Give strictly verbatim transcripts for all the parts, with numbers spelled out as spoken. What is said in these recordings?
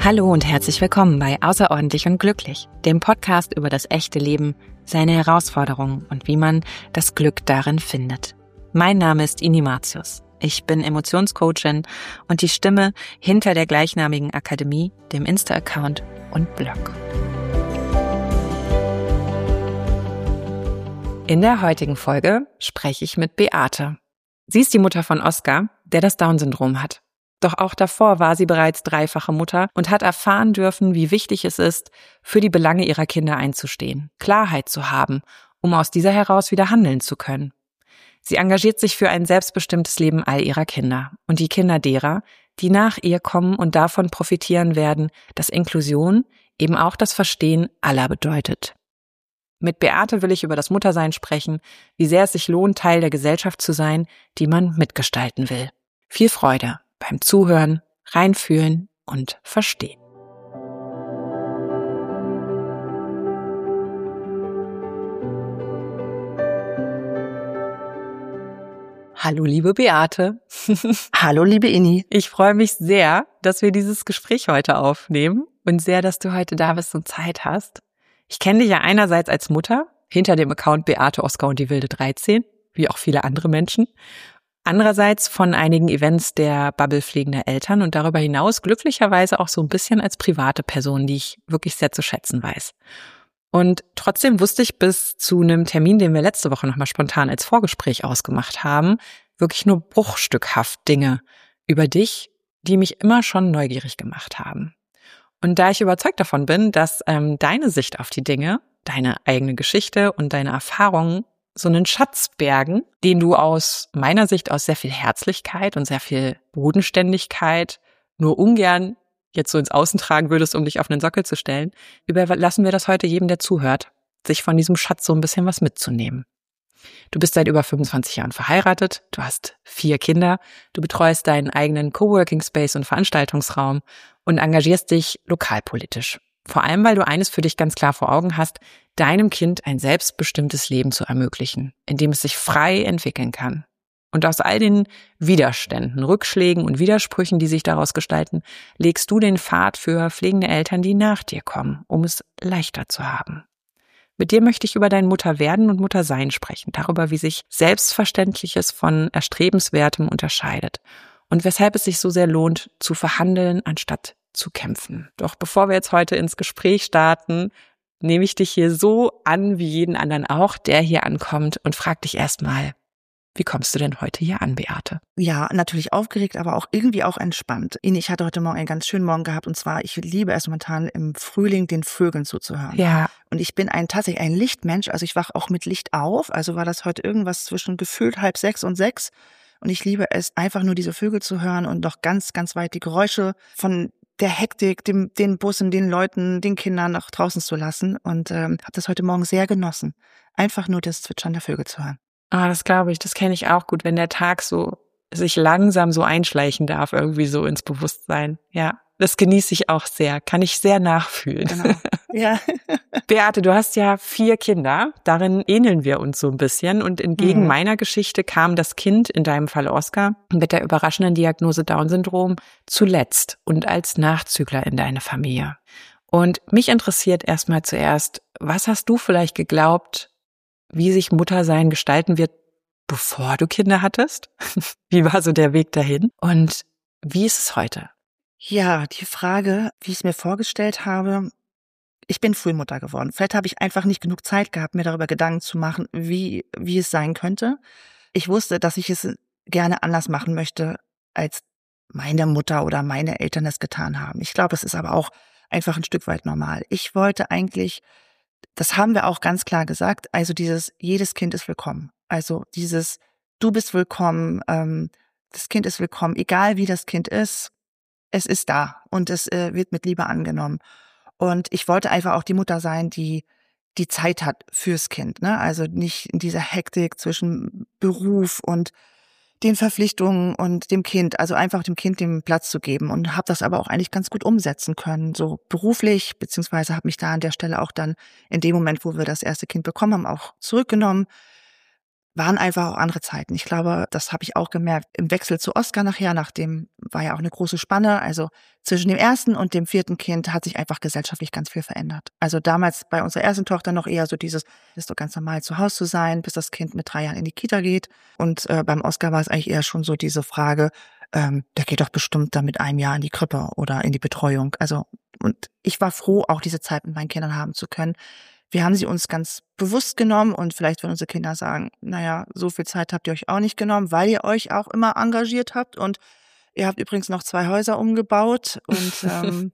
Hallo und herzlich willkommen bei Außerordentlich und Glücklich, dem Podcast über das echte Leben, seine Herausforderungen und wie man das Glück darin findet. Mein Name ist Ini Martius. Ich bin Emotionscoachin und die Stimme hinter der gleichnamigen Akademie, dem Insta-Account und Blog. In der heutigen Folge spreche ich mit Beate. Sie ist die Mutter von Oskar, der das Down-Syndrom hat. Doch auch davor war sie bereits dreifache Mutter und hat erfahren dürfen, wie wichtig es ist, für die Belange ihrer Kinder einzustehen, Klarheit zu haben, um aus dieser heraus wieder handeln zu können. Sie engagiert sich für ein selbstbestimmtes Leben all ihrer Kinder und die Kinder derer, die nach ihr kommen und davon profitieren werden, dass Inklusion eben auch das Verstehen aller bedeutet. Mit Beate will ich über das Muttersein sprechen, wie sehr es sich lohnt, Teil der Gesellschaft zu sein, die man mitgestalten will. Viel Freude beim Zuhören, Reinfühlen und Verstehen. Hallo, liebe Beate. Hallo, liebe Inni. Ich freue mich sehr, dass wir dieses Gespräch heute aufnehmen und sehr, dass du heute da bist und Zeit hast. Ich kenne dich ja einerseits als Mutter, hinter dem Account Beate, Oskar und die wilde dreizehn, wie auch viele andere Menschen. Andererseits von einigen Events der Bubble pflegender Eltern und darüber hinaus glücklicherweise auch so ein bisschen als private Person, die ich wirklich sehr zu schätzen weiß. Und trotzdem wusste ich bis zu einem Termin, den wir letzte Woche nochmal spontan als Vorgespräch ausgemacht haben, wirklich nur bruchstückhaft Dinge über dich, die mich immer schon neugierig gemacht haben. Und da ich überzeugt davon bin, dass ähm, deine Sicht auf die Dinge, deine eigene Geschichte und deine Erfahrungen so einen Schatz bergen, den du aus meiner Sicht aus sehr viel Herzlichkeit und sehr viel Bodenständigkeit nur ungern jetzt so ins Außen tragen würdest, um dich auf einen Sockel zu stellen, überlassen wir das heute jedem, der zuhört, sich von diesem Schatz so ein bisschen was mitzunehmen. Du bist seit über fünfundzwanzig Jahren verheiratet, du hast vier Kinder, du betreust deinen eigenen Coworking Space und Veranstaltungsraum und engagierst dich lokalpolitisch. Vor allem, weil du eines für dich ganz klar vor Augen hast, deinem Kind ein selbstbestimmtes Leben zu ermöglichen, in dem es sich frei entwickeln kann. Und aus all den Widerständen, Rückschlägen und Widersprüchen, die sich daraus gestalten, legst du den Pfad für pflegende Eltern, die nach dir kommen, um es leichter zu haben. Mit dir möchte ich über dein Mutterwerden und Muttersein sprechen, darüber, wie sich Selbstverständliches von Erstrebenswertem unterscheidet und weshalb es sich so sehr lohnt, zu verhandeln, anstatt zu kämpfen. Doch bevor wir jetzt heute ins Gespräch starten, nehme ich dich hier so an wie jeden anderen auch, der hier ankommt und frag dich erstmal, wie kommst du denn heute hier an, Beate? Ja, natürlich aufgeregt, aber auch irgendwie auch entspannt. Ini, ich hatte heute Morgen einen ganz schönen Morgen gehabt und zwar, ich liebe es momentan im Frühling den Vögeln zuzuhören. Ja. Und ich bin ein tatsächlich ein Lichtmensch, also ich wache auch mit Licht auf, also war das heute irgendwas zwischen gefühlt halb sechs und sechs und ich liebe es, einfach nur diese Vögel zu hören und noch ganz, ganz weit die Geräusche von der Hektik, dem, den Bussen, den Leuten, den Kindern nach draußen zu lassen und ähm, habe das heute Morgen sehr genossen, einfach nur das Zwitschern der Vögel zu hören. Ah, das glaube ich, das kenne ich auch gut, wenn der Tag so sich langsam so einschleichen darf, irgendwie so ins Bewusstsein. Ja, das genieße ich auch sehr, kann ich sehr nachfühlen. Genau. Ja. Beate, du hast ja vier Kinder, darin ähneln wir uns so ein bisschen und entgegen Mhm. meiner Geschichte kam das Kind, in deinem Fall Oskar, mit der überraschenden Diagnose Down-Syndrom zuletzt und als Nachzügler in deine Familie. Und mich interessiert erstmal zuerst, was hast du vielleicht geglaubt, wie sich Muttersein gestalten wird, bevor du Kinder hattest? Wie war so der Weg dahin? Und wie ist es heute? Ja, die Frage, wie ich es mir vorgestellt habe, ich bin Frühmutter geworden. Vielleicht habe ich einfach nicht genug Zeit gehabt, mir darüber Gedanken zu machen, wie, wie es sein könnte. Ich wusste, dass ich es gerne anders machen möchte, als meine Mutter oder meine Eltern es getan haben. Ich glaube, es ist aber auch einfach ein Stück weit normal. Ich wollte eigentlich, das haben wir auch ganz klar gesagt, also dieses, jedes Kind ist willkommen. Also dieses, du bist willkommen, ähm, das Kind ist willkommen, egal wie das Kind ist, es ist da und es äh, wird mit Liebe angenommen. Und ich wollte einfach auch die Mutter sein, die die Zeit hat fürs Kind, ne? Also nicht in dieser Hektik zwischen Beruf und den Verpflichtungen und dem Kind, also einfach dem Kind den Platz zu geben und habe das aber auch eigentlich ganz gut umsetzen können, so beruflich, beziehungsweise habe mich da an der Stelle auch dann in dem Moment, wo wir das erste Kind bekommen haben, auch zurückgenommen. waren einfach auch andere Zeiten. Ich glaube, das habe ich auch gemerkt. Im Wechsel zu Oskar nachher, nach dem war ja auch eine große Spanne. Also zwischen dem ersten und dem vierten Kind hat sich einfach gesellschaftlich ganz viel verändert. Also damals bei unserer ersten Tochter noch eher so dieses, ist doch ganz normal zu Hause zu sein, bis das Kind mit drei Jahren in die Kita geht. Und äh, beim Oskar war es eigentlich eher schon so diese Frage, ähm, der geht doch bestimmt dann mit einem Jahr in die Krippe oder in die Betreuung. Also und ich war froh, auch diese Zeit mit meinen Kindern haben zu können. Wir haben sie uns ganz bewusst genommen und vielleicht würden unsere Kinder sagen, naja, so viel Zeit habt ihr euch auch nicht genommen, weil ihr euch auch immer engagiert habt und ihr habt übrigens noch zwei Häuser umgebaut und ähm,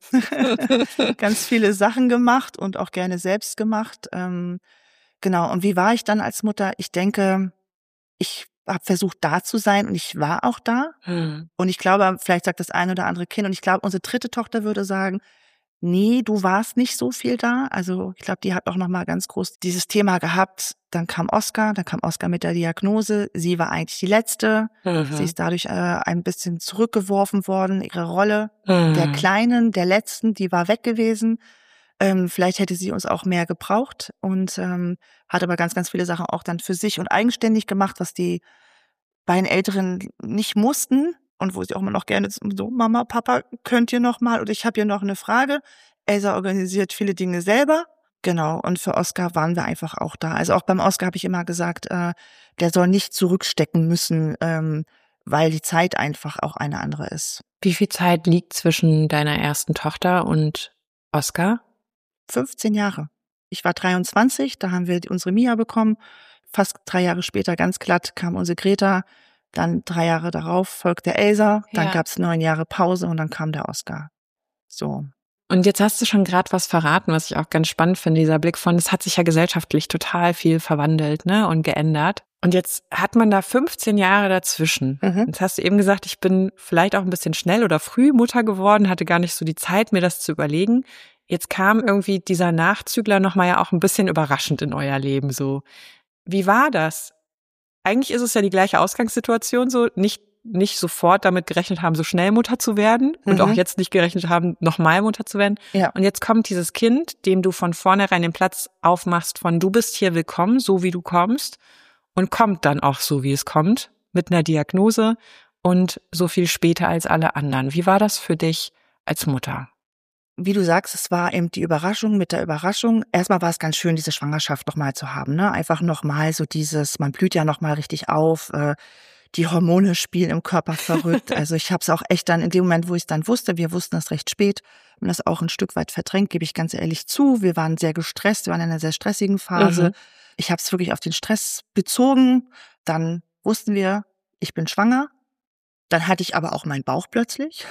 ganz viele Sachen gemacht und auch gerne selbst gemacht. Ähm, genau, und wie war ich dann als Mutter? Ich denke, ich habe versucht, da zu sein und ich war auch da. Hm. Und ich glaube, vielleicht sagt das eine oder andere Kind und ich glaube, unsere dritte Tochter würde sagen, nee, du warst nicht so viel da. Also ich glaube, die hat auch nochmal ganz groß dieses Thema gehabt. Dann kam Oskar, dann kam Oskar mit der Diagnose. Sie war eigentlich die Letzte. Mhm. Sie ist dadurch äh, ein bisschen zurückgeworfen worden. Ihre Rolle Mhm. der Kleinen, der Letzten, die war weg gewesen. Ähm, vielleicht hätte sie uns auch mehr gebraucht und ähm, hat aber ganz, ganz viele Sachen auch dann für sich und eigenständig gemacht, was die beiden Älteren nicht mussten. Und wo sie auch immer noch gerne so, Mama, Papa, könnt ihr noch mal? Oder ich habe hier noch eine Frage. Elsa organisiert viele Dinge selber. Genau, und für Oskar waren wir einfach auch da. Also auch beim Oskar habe ich immer gesagt, äh, der soll nicht zurückstecken müssen, ähm, weil die Zeit einfach auch eine andere ist. Wie viel Zeit liegt zwischen deiner ersten Tochter und Oskar? fünfzehn Jahre. Ich war dreiundzwanzig, da haben wir unsere Mia bekommen. Fast drei Jahre später, ganz glatt, kam unsere Greta. Dann drei Jahre darauf folgte Elsa, dann Ja. gab's neun Jahre Pause und dann kam der Oskar. So. Und jetzt hast du schon gerade was verraten, was ich auch ganz spannend finde, dieser Blick von, es hat sich ja gesellschaftlich total viel verwandelt, ne, und geändert. Und jetzt hat man da fünfzehn Jahre dazwischen. Mhm. Jetzt hast du eben gesagt, ich bin vielleicht auch ein bisschen schnell oder früh Mutter geworden, hatte gar nicht so die Zeit, mir das zu überlegen. Jetzt kam irgendwie dieser Nachzügler nochmal ja auch ein bisschen überraschend in euer Leben so. Wie war das? Eigentlich ist es ja die gleiche Ausgangssituation so, nicht nicht sofort damit gerechnet haben, so schnell Mutter zu werden und Mhm. auch jetzt nicht gerechnet haben, nochmal Mutter zu werden. Ja. Und jetzt kommt dieses Kind, dem du von vornherein den Platz aufmachst von du bist hier willkommen, so wie du kommst und kommt dann auch so, wie es kommt, mit einer Diagnose und so viel später als alle anderen. Wie war das für dich als Mutter? Wie du sagst, es war eben die Überraschung mit der Überraschung. Erstmal war es ganz schön, diese Schwangerschaft nochmal zu haben, ne? Einfach nochmal so dieses, man blüht ja nochmal richtig auf, äh, die Hormone spielen im Körper verrückt. Also ich habe es auch echt dann in dem Moment, wo ich es dann wusste, wir wussten das recht spät, haben das auch ein Stück weit verdrängt, gebe ich ganz ehrlich zu. Wir waren sehr gestresst, wir waren in einer sehr stressigen Phase. Mhm. Ich habe es wirklich auf den Stress bezogen. Dann wussten wir, ich bin schwanger. Dann hatte ich aber auch meinen Bauch plötzlich.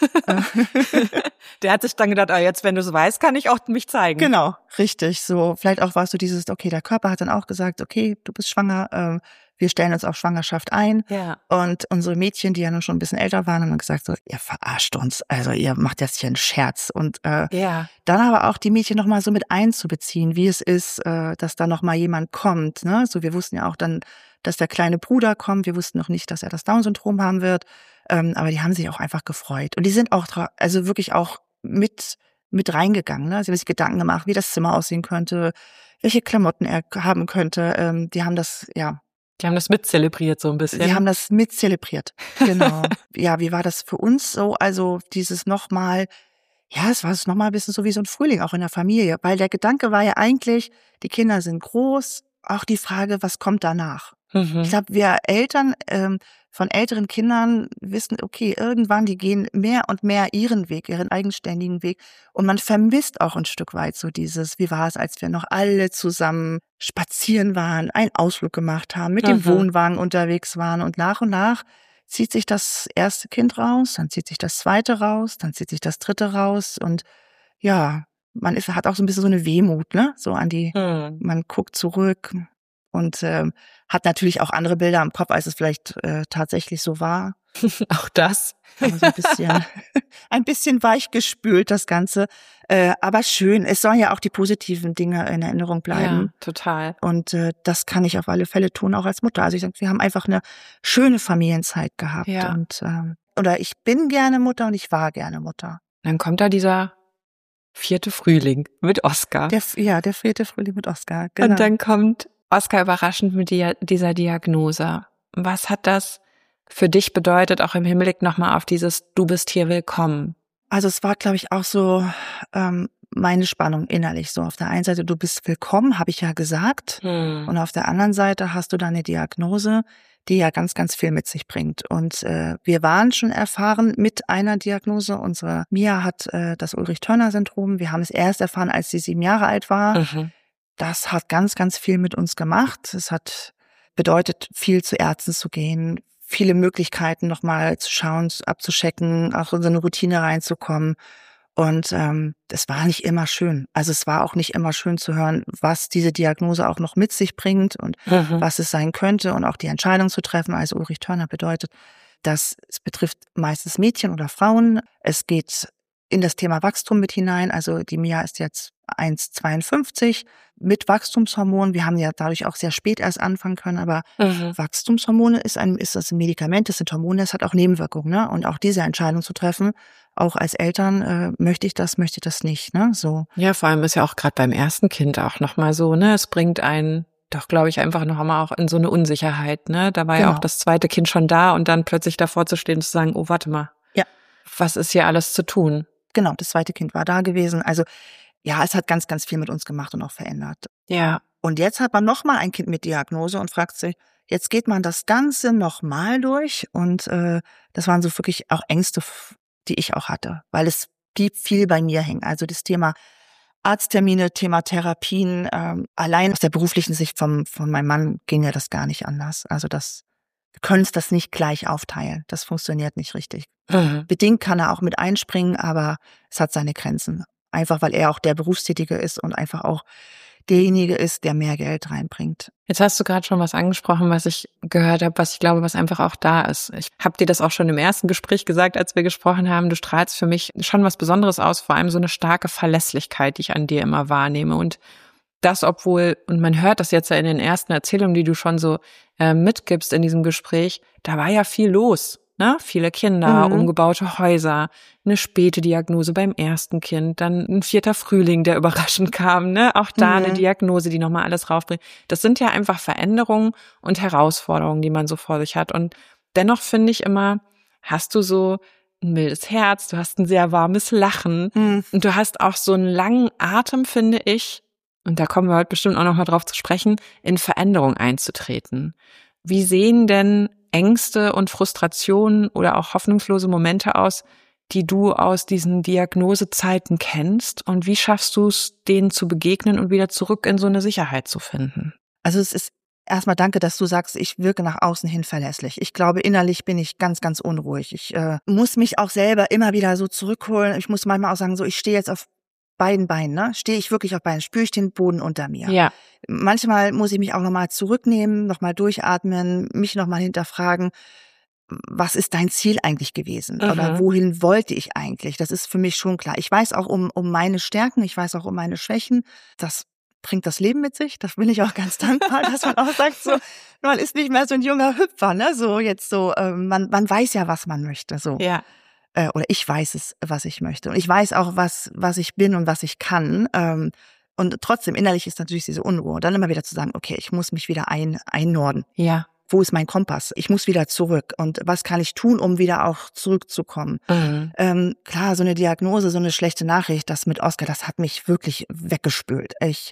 Der hat sich dann gedacht, ah, jetzt, wenn du es weißt, kann ich auch mich zeigen. Genau, richtig. So, vielleicht auch war es so dieses, okay, der Körper hat dann auch gesagt, okay, du bist schwanger, ähm, wir stellen uns auf Schwangerschaft ein. Ja. Und unsere Mädchen, die ja nun schon ein bisschen älter waren, haben dann gesagt so, ihr verarscht uns, also ihr macht jetzt hier einen Scherz. Und äh, Ja. dann aber auch die Mädchen nochmal so mit einzubeziehen, wie es ist, äh, dass da nochmal jemand kommt. Ne? So, wir wussten ja auch dann, dass der kleine Bruder kommt. Wir wussten noch nicht, dass er das Down-Syndrom haben wird. Ähm, aber die haben sich auch einfach gefreut. Und die sind auch, dra- also wirklich auch mit mit reingegangen. Ne? Sie haben sich Gedanken gemacht, wie das Zimmer aussehen könnte, welche Klamotten er haben könnte. Ähm, die haben das, ja, Die haben das mitzelebriert so ein bisschen. die haben das mit zelebriert. Genau. Ja, wie war das für uns so? Also dieses nochmal, ja, es war es nochmal ein bisschen so wie so ein Frühling auch in der Familie. Weil der Gedanke war ja eigentlich, die Kinder sind groß, auch die Frage, was kommt danach? Mhm. Ich glaube, wir Eltern ähm, von älteren Kindern wissen, okay, irgendwann, die gehen mehr und mehr ihren Weg, ihren eigenständigen Weg. Und man vermisst auch ein Stück weit so dieses, wie war es, als wir noch alle zusammen spazieren waren, einen Ausflug gemacht haben, mit dem Mhm. Wohnwagen unterwegs waren. Und nach und nach zieht sich das erste Kind raus, dann zieht sich das zweite raus, dann zieht sich das dritte raus. Und ja, man ist, hat auch so ein bisschen so eine Wehmut, ne? So an die, Mhm. man guckt zurück und ähm, hat natürlich auch andere Bilder im Kopf, als es vielleicht äh, tatsächlich so war. Auch das. Aber so ein bisschen, ein bisschen weichgespült, das Ganze. Äh, aber schön. Es sollen ja auch die positiven Dinge in Erinnerung bleiben. Ja, total. Und äh, das kann ich auf alle Fälle tun, auch als Mutter. Also ich sage, wir haben einfach eine schöne Familienzeit gehabt. Ja. Und ähm, oder ich bin gerne Mutter und ich war gerne Mutter. Dann kommt da dieser vierte Frühling mit Oskar. Der, ja, der vierte Frühling mit Oskar. Genau. Und dann kommt Oskar überraschend mit dir, dieser Diagnose. Was hat das für dich bedeutet, auch im Hinblick nochmal auf dieses Du bist hier willkommen? Also es war, glaube ich, auch so ähm, meine Spannung innerlich. So auf der einen Seite, du bist willkommen, habe ich ja gesagt. Hm. Und auf der anderen Seite hast du da eine Diagnose, die ja ganz, ganz viel mit sich bringt. Und äh, wir waren schon erfahren mit einer Diagnose. Unsere Mia hat äh, das Ulrich-Törner-Syndrom. Wir haben es erst erfahren, als sie sieben Jahre alt war. Mhm. Das hat ganz, ganz viel mit uns gemacht. Es hat bedeutet, viel zu Ärzten zu gehen, viele Möglichkeiten nochmal zu schauen, abzuchecken, auch in so eine Routine reinzukommen. Und ähm, das war nicht immer schön. Also es war auch nicht immer schön zu hören, was diese Diagnose auch noch mit sich bringt und Mhm. was es sein könnte und auch die Entscheidung zu treffen. Also Ulrich-Törner bedeutet, dass es betrifft meistens Mädchen oder Frauen. Es geht in das Thema Wachstum mit hinein. Also die Mia ist jetzt eins Komma zweiundfünfzig mit Wachstumshormonen. Wir haben ja dadurch auch sehr spät erst anfangen können, aber Mhm. Wachstumshormone ist ein, ist das ein Medikament, das sind Hormone, das hat auch Nebenwirkungen, ne? Und auch diese Entscheidung zu treffen, auch als Eltern, äh, möchte ich das, möchte ich das nicht, ne? So. Ja, vor allem ist ja auch gerade beim ersten Kind auch nochmal so, ne? Es bringt einen doch, glaube ich, einfach noch einmal auch in so eine Unsicherheit, ne? Da war ja Genau. auch das zweite Kind schon da und dann plötzlich davor zu stehen und zu sagen, oh, warte mal. Ja. Was ist hier alles zu tun? Genau, das zweite Kind war da gewesen. Also ja, es hat ganz, ganz viel mit uns gemacht und auch verändert. Ja. Und jetzt hat man nochmal ein Kind mit Diagnose und fragt sich, jetzt geht man das Ganze nochmal durch. Und äh, das waren so wirklich auch Ängste, die ich auch hatte, weil es blieb viel bei mir hängen. Also das Thema Arzttermine, Thema Therapien, ähm, allein aus der beruflichen Sicht vom, von meinem Mann ginge das gar nicht anders. Also das, wir können es das nicht gleich aufteilen. Das funktioniert nicht richtig. Mhm. Bedingt kann er auch mit einspringen, aber es hat seine Grenzen. Einfach, weil er auch der Berufstätige ist und einfach auch derjenige ist, der mehr Geld reinbringt. Jetzt hast du gerade schon was angesprochen, was ich gehört habe, was ich glaube, was einfach auch da ist. Ich habe dir das auch schon im ersten Gespräch gesagt, als wir gesprochen haben. Du strahlst für mich schon was Besonderes aus, vor allem so eine starke Verlässlichkeit, die ich an dir immer wahrnehme. Und das, obwohl, und man hört das jetzt ja in den ersten Erzählungen, die du schon so äh, mitgibst in diesem Gespräch, da war ja viel los. Ne? Viele Kinder, Mhm. umgebaute Häuser, eine späte Diagnose beim ersten Kind, dann ein vierter Frühling, der überraschend kam, ne? Auch da Mhm. eine Diagnose, die nochmal alles raufbringt. Das sind ja einfach Veränderungen und Herausforderungen, die man so vor sich hat. Und dennoch finde ich immer, hast du so ein mildes Herz, du hast ein sehr warmes Lachen Mhm. und du hast auch so einen langen Atem, finde ich, und da kommen wir heute bestimmt auch nochmal drauf zu sprechen, in Veränderung einzutreten. Wie sehen denn Ängste und Frustrationen oder auch hoffnungslose Momente aus, die du aus diesen Diagnosezeiten kennst? Und wie schaffst du es, denen zu begegnen und wieder zurück in so eine Sicherheit zu finden? Also es ist erstmal danke, dass du sagst, ich wirke nach außen hin verlässlich. Ich glaube, innerlich bin ich ganz, ganz unruhig. Ich äh, muss mich auch selber immer wieder so zurückholen. Ich muss manchmal auch sagen, so ich stehe jetzt auf beiden Beinen, ne? Stehe ich wirklich auf Beinen, spüre ich den Boden unter mir. Ja. Manchmal muss ich mich auch nochmal zurücknehmen, nochmal durchatmen, mich nochmal hinterfragen, was ist dein Ziel eigentlich gewesen? Mhm. Oder wohin wollte ich eigentlich? Das ist für mich schon klar. Ich weiß auch um, um meine Stärken, ich weiß auch um meine Schwächen. Das bringt das Leben mit sich. Das bin ich auch ganz dankbar, dass man auch sagt, so, man ist nicht mehr so ein junger Hüpfer, ne? So jetzt so, ähm, man, man weiß ja, was man möchte, so. Ja. Äh, oder ich weiß es, was ich möchte. Und ich weiß auch, was, was ich bin und was ich kann. Ähm, und trotzdem innerlich ist natürlich diese Unruhe. Und dann immer wieder zu sagen, okay, ich muss mich wieder ein, einnorden. Ja. Wo ist mein Kompass? Ich muss wieder zurück. Und was kann ich tun, um wieder auch zurückzukommen? Mhm. Ähm, klar, so eine Diagnose, so eine schlechte Nachricht, das mit Oskar, das hat mich wirklich weggespült. Ich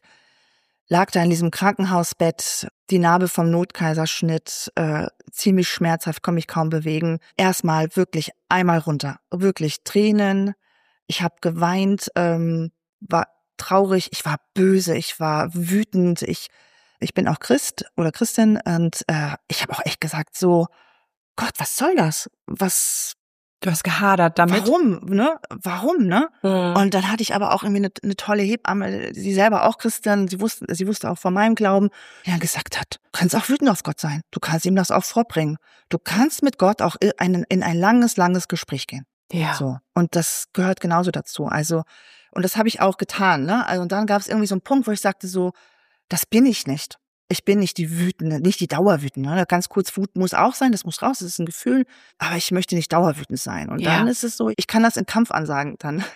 lag da in diesem Krankenhausbett, die Narbe vom Notkaiserschnitt, äh, ziemlich schmerzhaft, konnte mich kaum bewegen. Erstmal wirklich einmal runter, wirklich Tränen. Ich habe geweint, ähm, war traurig, ich war böse, ich war wütend. Ich ich bin auch Christ oder Christin und äh, ich habe auch echt gesagt so, Gott, was soll das? Was? Du hast gehadert damit. Warum, ne? Warum, ne? Mhm. Und dann hatte ich aber auch irgendwie eine, eine tolle Hebamme, sie selber auch Christin, sie wusste, sie wusste auch von meinem Glauben, die dann gesagt hat, du kannst auch wütend auf Gott sein, du kannst ihm das auch vorbringen. Du kannst mit Gott auch in ein, in ein langes, langes Gespräch gehen. Ja. So. Und das gehört genauso dazu. Also, und das habe ich auch getan, ne? Also, und dann gab es irgendwie so einen Punkt, wo ich sagte so, das bin ich nicht. Ich bin nicht die Wütende, nicht die Dauerwütende. Ne? Ganz kurz, Wut muss auch sein, das muss raus, das ist ein Gefühl. Aber ich möchte nicht dauerwütend sein. Und Ja. dann ist es so, ich kann das in Kampfansagen dann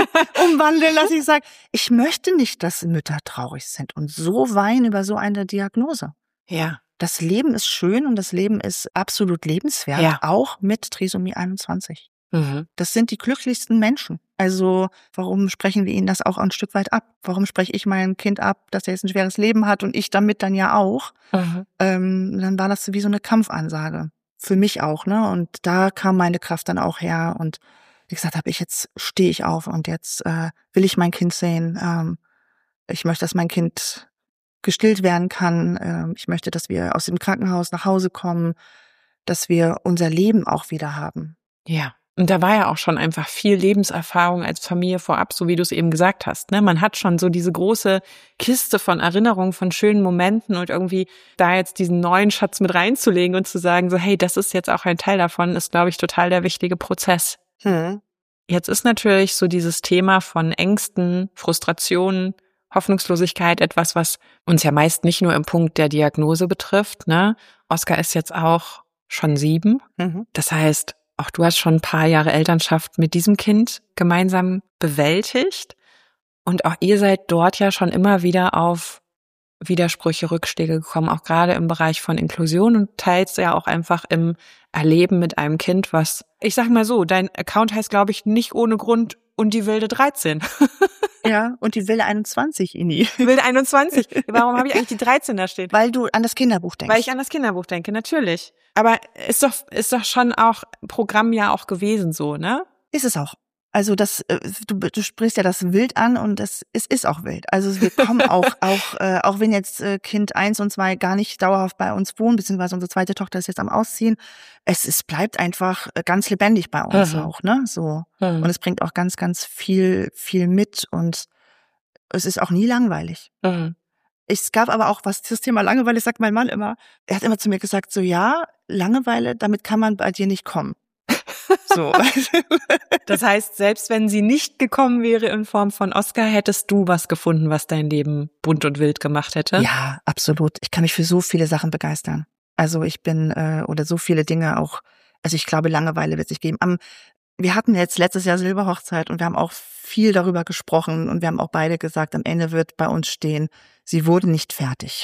umwandeln, dass ich sage, ich möchte nicht, dass Mütter traurig sind und so weinen über so eine Diagnose. Ja. Das Leben ist schön und das Leben ist absolut lebenswert, Ja. auch mit Trisomie einundzwanzig. Mhm. Das sind die glücklichsten Menschen. Also warum sprechen wir ihnen das auch ein Stück weit ab? Warum spreche ich mein Kind ab, dass er jetzt ein schweres Leben hat und ich damit dann ja auch? Mhm. Ähm, dann war das wie so eine Kampfansage. Für mich auch, ne? Und da kam meine Kraft dann auch her und wie gesagt habe, ich jetzt stehe ich auf und jetzt äh, will ich mein Kind sehen. Ähm, ich möchte, dass mein Kind gestillt werden kann. Ähm, ich möchte, dass wir aus dem Krankenhaus nach Hause kommen, dass wir unser Leben auch wieder haben. Ja. Und da war ja auch schon einfach viel Lebenserfahrung als Familie vorab, so wie du es eben gesagt hast. Ne? Man hat schon so diese große Kiste von Erinnerungen, von schönen Momenten und irgendwie da jetzt diesen neuen Schatz mit reinzulegen und zu sagen, so hey, das ist jetzt auch ein Teil davon, ist, glaube ich, total der wichtige Prozess. Hm. Jetzt ist natürlich so dieses Thema von Ängsten, Frustrationen, Hoffnungslosigkeit etwas, was uns ja meist nicht nur im Punkt der Diagnose betrifft. Ne? Oskar ist jetzt auch schon sieben. Mhm. Das heißt, auch du hast schon ein paar Jahre Elternschaft mit diesem Kind gemeinsam bewältigt. Und auch ihr seid dort ja schon immer wieder auf Widersprüche, Rückschläge gekommen, auch gerade im Bereich von Inklusion und teils ja auch einfach im Erleben mit einem Kind, was, ich sag mal so, dein Account heißt, glaube ich, nicht ohne Grund und die wilde dreizehn. Ja, und die wilde einundzwanzig, Ini. Wilde einundzwanzig. Warum habe ich eigentlich die dreizehn da stehen? Weil du an das Kinderbuch denkst. Weil ich an das Kinderbuch denke, natürlich. Aber ist doch, ist doch schon auch Programm ja auch gewesen so, ne? Ist es auch. Also das, äh, du, du sprichst ja das wild an und das, es ist auch wild. Also wir kommen auch, auch, äh, auch wenn jetzt äh, Kind eins und zwei gar nicht dauerhaft bei uns wohnen, beziehungsweise unsere zweite Tochter ist jetzt am Ausziehen, es, es bleibt einfach ganz lebendig bei uns Mhm. auch, ne? So. Mhm. Und es bringt auch ganz, ganz viel, viel mit und es ist auch nie langweilig. Mhm. Es gab aber auch, was das Thema Langeweile, sagt mein Mann immer, er hat immer zu mir gesagt, so ja, Langeweile, damit kann man bei dir nicht kommen. So. Das heißt, selbst wenn sie nicht gekommen wäre in Form von Oskar, hättest du was gefunden, was dein Leben bunt und wild gemacht hätte? Ja, absolut. Ich kann mich für so viele Sachen begeistern. Also ich bin, äh, oder so viele Dinge auch, also ich glaube, Langeweile wird sich geben. Am, wir hatten jetzt letztes Jahr Silberhochzeit und wir haben auch viel darüber gesprochen und wir haben auch beide gesagt, am Ende wird bei uns stehen, sie wurde nicht fertig.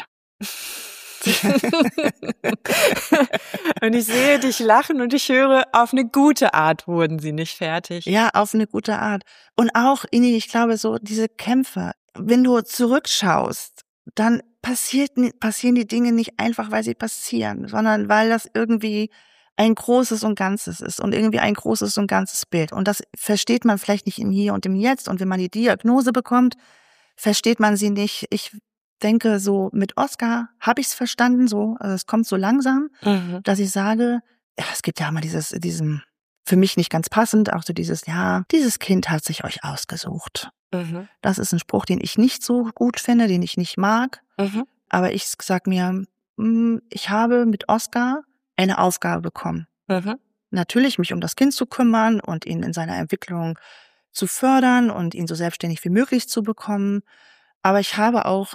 Und ich sehe dich lachen und ich höre, auf eine gute Art wurden sie nicht fertig. Ja, auf eine gute Art. Und auch, Ini, ich glaube so, diese Kämpfe, wenn du zurückschaust, dann passiert, passieren die Dinge nicht einfach, weil sie passieren, sondern weil das irgendwie ein Großes und Ganzes ist und irgendwie ein großes und ganzes Bild. Und das versteht man vielleicht nicht im Hier und im Jetzt. Und wenn man die Diagnose bekommt, versteht man sie nicht. Ich denke, so mit Oskar habe ich es verstanden, so, also es kommt so langsam, Mhm. dass ich sage, ja, es gibt ja immer dieses, diesen, für mich nicht ganz passend, auch so dieses, ja, dieses Kind hat sich euch ausgesucht. Mhm. Das ist ein Spruch, den ich nicht so gut finde, den ich nicht mag, Mhm. aber ich sag mir, mh, ich habe mit Oskar eine Aufgabe bekommen. Mhm. Natürlich mich um das Kind zu kümmern und ihn in seiner Entwicklung zu fördern und ihn so selbstständig wie möglich zu bekommen, aber ich habe auch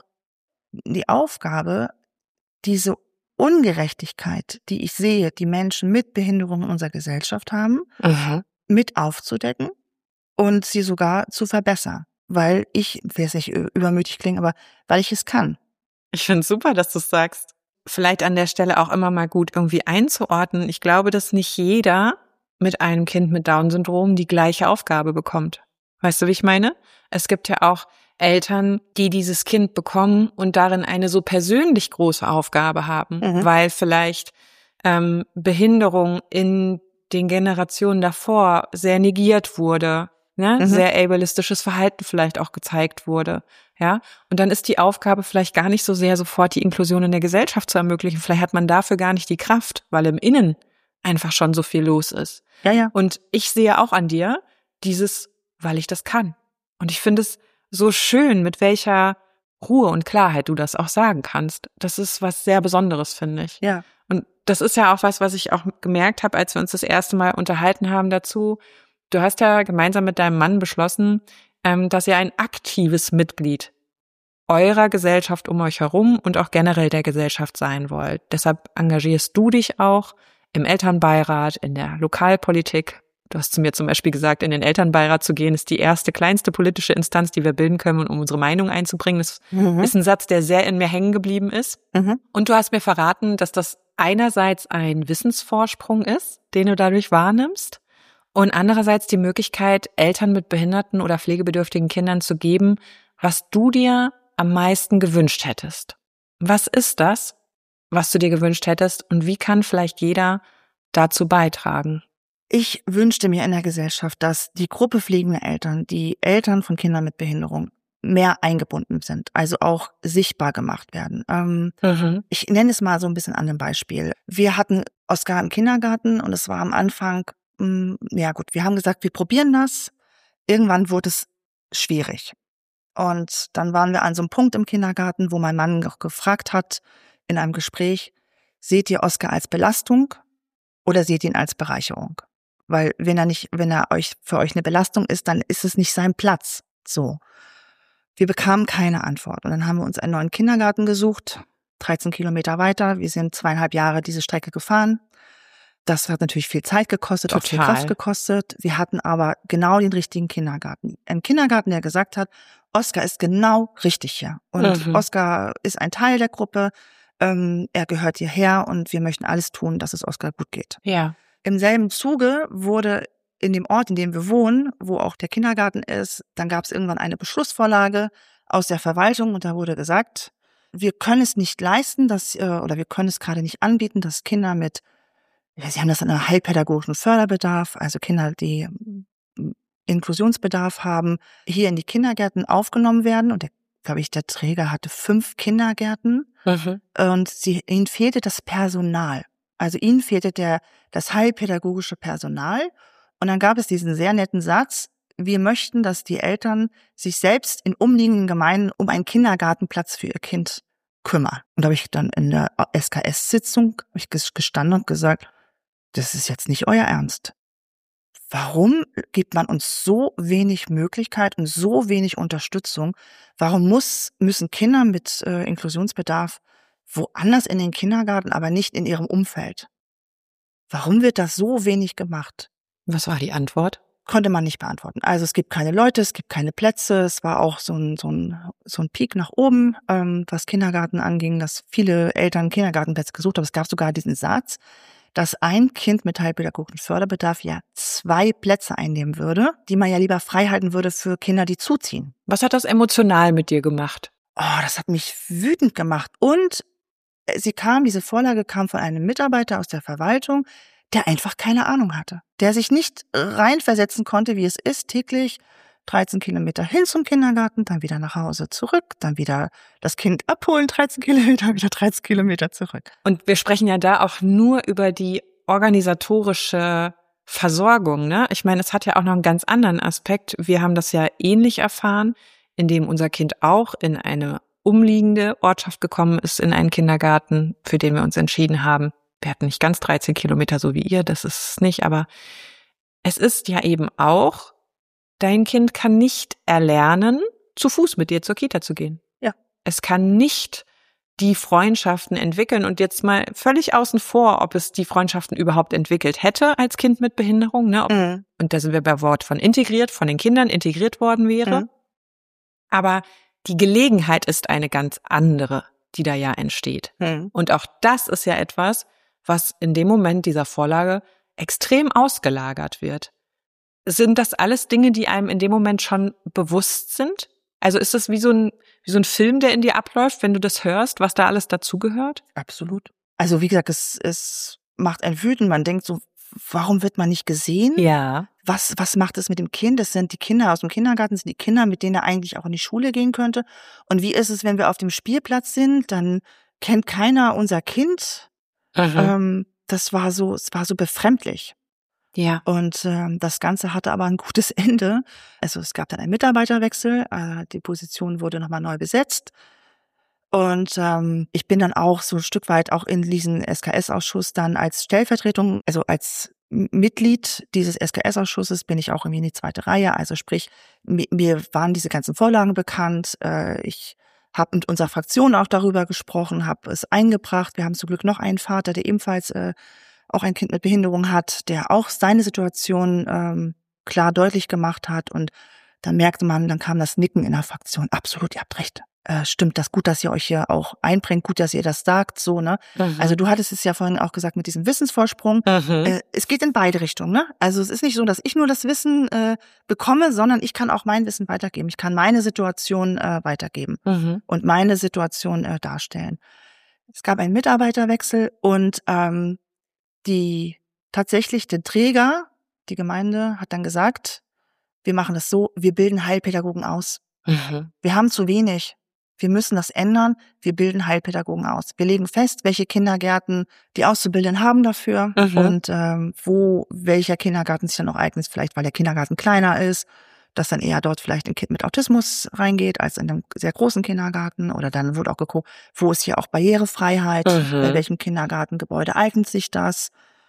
die Aufgabe, diese Ungerechtigkeit, die ich sehe, die Menschen mit Behinderung in unserer Gesellschaft haben, Mhm. mit aufzudecken und sie sogar zu verbessern. Weil ich, will jetzt nicht übermütig klingen, aber weil ich es kann. Ich finde es super, dass du es sagst. Vielleicht an der Stelle auch immer mal gut irgendwie einzuordnen. Ich glaube, dass nicht jeder mit einem Kind mit Down-Syndrom die gleiche Aufgabe bekommt. Weißt du, wie ich meine? Es gibt ja auch Eltern, die dieses Kind bekommen und darin eine so persönlich große Aufgabe haben, Mhm. weil vielleicht ähm, Behinderung in den Generationen davor sehr negiert wurde, ne? Mhm. Sehr ableistisches Verhalten vielleicht auch gezeigt wurde, ja. Und dann ist die Aufgabe vielleicht gar nicht so sehr sofort die Inklusion in der Gesellschaft zu ermöglichen. Vielleicht hat man dafür gar nicht die Kraft, weil im Innen einfach schon so viel los ist. Ja, ja. Und ich sehe auch an dir dieses, weil ich das kann. Und ich finde es so schön, mit welcher Ruhe und Klarheit du das auch sagen kannst. Das ist was sehr Besonderes, finde ich. Ja. Und das ist ja auch was, was ich auch gemerkt habe, als wir uns das erste Mal unterhalten haben dazu. Du hast ja gemeinsam mit deinem Mann beschlossen, ähm, dass ihr ein aktives Mitglied eurer Gesellschaft um euch herum und auch generell der Gesellschaft sein wollt. Deshalb engagierst du dich auch im Elternbeirat, in der Lokalpolitik, Du hast zu mir zum Beispiel gesagt, in den Elternbeirat zu gehen, ist die erste, kleinste politische Instanz, die wir bilden können, um unsere Meinung einzubringen. Das mhm. ist ein Satz, der sehr in mir hängen geblieben ist. Mhm. Und du hast mir verraten, dass das einerseits ein Wissensvorsprung ist, den du dadurch wahrnimmst, und andererseits die Möglichkeit, Eltern mit behinderten oder pflegebedürftigen Kindern zu geben, was du dir am meisten gewünscht hättest. Was ist das, was du dir gewünscht hättest, und wie kann vielleicht jeder dazu beitragen? Ich wünschte mir in der Gesellschaft, dass die Gruppe pflegende Eltern, die Eltern von Kindern mit Behinderung, mehr eingebunden sind, also auch sichtbar gemacht werden. Ähm, mhm. Ich nenne es mal so ein bisschen an einem Beispiel. Wir hatten Oskar im Kindergarten und es war am Anfang, mh, ja gut, wir haben gesagt, wir probieren das. Irgendwann wurde es schwierig. Und dann waren wir an so einem Punkt im Kindergarten, wo mein Mann auch gefragt hat in einem Gespräch, seht ihr Oskar als Belastung oder seht ihn als Bereicherung? Weil wenn er nicht, wenn er euch für euch eine Belastung ist, dann ist es nicht sein Platz. So. Wir bekamen keine Antwort. Und dann haben wir uns einen neuen Kindergarten gesucht, dreizehn Kilometer weiter. Wir sind zweieinhalb Jahre diese Strecke gefahren. Das hat natürlich viel Zeit gekostet, Total. auch viel Kraft gekostet. Wir hatten aber genau den richtigen Kindergarten. Ein Kindergarten, der gesagt hat, Oskar ist genau richtig hier. Und mhm. Oskar ist ein Teil der Gruppe. Ähm, er gehört hierher und wir möchten alles tun, dass es Oskar gut geht. Ja. Im selben Zuge wurde in dem Ort, in dem wir wohnen, wo auch der Kindergarten ist, dann gab es irgendwann eine Beschlussvorlage aus der Verwaltung und da wurde gesagt, wir können es nicht leisten, dass oder wir können es gerade nicht anbieten, dass Kinder mit, ja, sie haben das einen heilpädagogischen Förderbedarf, also Kinder, die Inklusionsbedarf haben, hier in die Kindergärten aufgenommen werden. Und der, glaube ich, der Träger hatte fünf Kindergärten mhm. und sie, ihnen fehlte das Personal. Also ihnen fehlte der, das heilpädagogische Personal. Und dann gab es diesen sehr netten Satz, wir möchten, dass die Eltern sich selbst in umliegenden Gemeinden um einen Kindergartenplatz für ihr Kind kümmern. Und da habe ich dann in der S K S-Sitzung gestanden und gesagt, das ist jetzt nicht euer Ernst. Warum gibt man uns so wenig Möglichkeit und so wenig Unterstützung? Warum muss, müssen Kinder mit äh, Inklusionsbedarf woanders in den Kindergarten, aber nicht in ihrem Umfeld? Warum wird das so wenig gemacht? Was war die Antwort? Konnte man nicht beantworten. Also es gibt keine Leute, es gibt keine Plätze. Es war auch so ein, so ein, so ein Peak nach oben, ähm, was Kindergarten anging, dass viele Eltern Kindergartenplätze gesucht haben. Es gab sogar diesen Satz, dass ein Kind mit heilpädagogischem Förderbedarf ja zwei Plätze einnehmen würde, die man ja lieber frei halten würde für Kinder, die zuziehen. Was hat das emotional mit dir gemacht? Oh, das hat mich wütend gemacht. Und sie kam, diese Vorlage kam von einem Mitarbeiter aus der Verwaltung, der einfach keine Ahnung hatte, der sich nicht reinversetzen konnte, wie es ist, täglich dreizehn Kilometer hin zum Kindergarten, dann wieder nach Hause zurück, dann wieder das Kind abholen, dreizehn Kilometer, wieder dreizehn Kilometer zurück. Und wir sprechen ja da auch nur über die organisatorische Versorgung, ne? Ich meine, es hat ja auch noch einen ganz anderen Aspekt. Wir haben das ja ähnlich erfahren, indem unser Kind auch in eine umliegende Ortschaft gekommen ist, in einen Kindergarten, für den wir uns entschieden haben. Wir hatten nicht ganz dreizehn Kilometer, so wie ihr, das ist es nicht, aber es ist ja eben auch, dein Kind kann nicht erlernen, zu Fuß mit dir zur Kita zu gehen. Ja. Es kann nicht die Freundschaften entwickeln und jetzt mal völlig außen vor, ob es die Freundschaften überhaupt entwickelt hätte als Kind mit Behinderung, ne? Ob, mhm. Und da sind wir bei Wort von integriert, von den Kindern integriert worden wäre. Mhm. Aber die Gelegenheit ist eine ganz andere, die da ja entsteht. Mhm. Und auch das ist ja etwas, was in dem Moment dieser Vorlage extrem ausgelagert wird. Sind das alles Dinge, die einem in dem Moment schon bewusst sind? Also ist das wie so ein, wie so ein Film, der in dir abläuft, wenn du das hörst, was da alles dazugehört? Absolut. Also wie gesagt, es, es macht einen wütend. Man denkt so, warum wird man nicht gesehen? Ja. Was, was macht es mit dem Kind? Das sind die Kinder aus dem Kindergarten, das sind die Kinder, mit denen er eigentlich auch in die Schule gehen könnte. Und wie ist es, wenn wir auf dem Spielplatz sind, dann kennt keiner unser Kind. Mhm. Ähm, das war so, es war so befremdlich. Ja. Und ähm, das Ganze hatte aber ein gutes Ende. Also es gab dann einen Mitarbeiterwechsel, äh, die Position wurde nochmal neu besetzt. Und ähm, ich bin dann auch so ein Stück weit auch in diesen S K S-Ausschuss dann als Stellvertretung, also als Mitglied dieses S K S-Ausschusses bin ich auch irgendwie in die zweite Reihe. Also sprich, mir, mir waren diese ganzen Vorlagen bekannt. Äh, ich habe mit unserer Fraktion auch darüber gesprochen, habe es eingebracht. Wir haben zum Glück noch einen Vater, der ebenfalls äh, auch ein Kind mit Behinderung hat, der auch seine Situation ähm, klar deutlich gemacht hat. Und dann merkte man, dann kam das Nicken in der Fraktion. Absolut, ihr habt recht. Äh, stimmt das, gut, dass ihr euch hier auch einbringt, gut, dass ihr das sagt, so, ne? Mhm. Also du hattest es ja vorhin auch gesagt mit diesem Wissensvorsprung. Mhm. Äh, es geht in beide Richtungen, ne? Also es ist nicht so, dass ich nur das Wissen äh, bekomme, sondern ich kann auch mein Wissen weitergeben. Ich kann meine Situation äh, weitergeben mhm. und meine Situation äh, darstellen. Es gab einen Mitarbeiterwechsel und ähm, die tatsächlich der Träger, die Gemeinde, hat dann gesagt, wir machen das so, wir bilden Heilpädagogen aus. Mhm. Wir haben zu wenig. Wir müssen das ändern. Wir bilden Heilpädagogen aus. Wir legen fest, welche Kindergärten die Auszubildenden haben dafür mhm. und ähm, wo welcher Kindergarten sich dann auch eignet, vielleicht weil der Kindergarten kleiner ist, dass dann eher dort vielleicht ein Kind mit Autismus reingeht, als in einem sehr großen Kindergarten. Oder dann wurde auch geguckt, wo ist hier auch Barrierefreiheit, mhm. bei welchem Kindergartengebäude eignet sich das.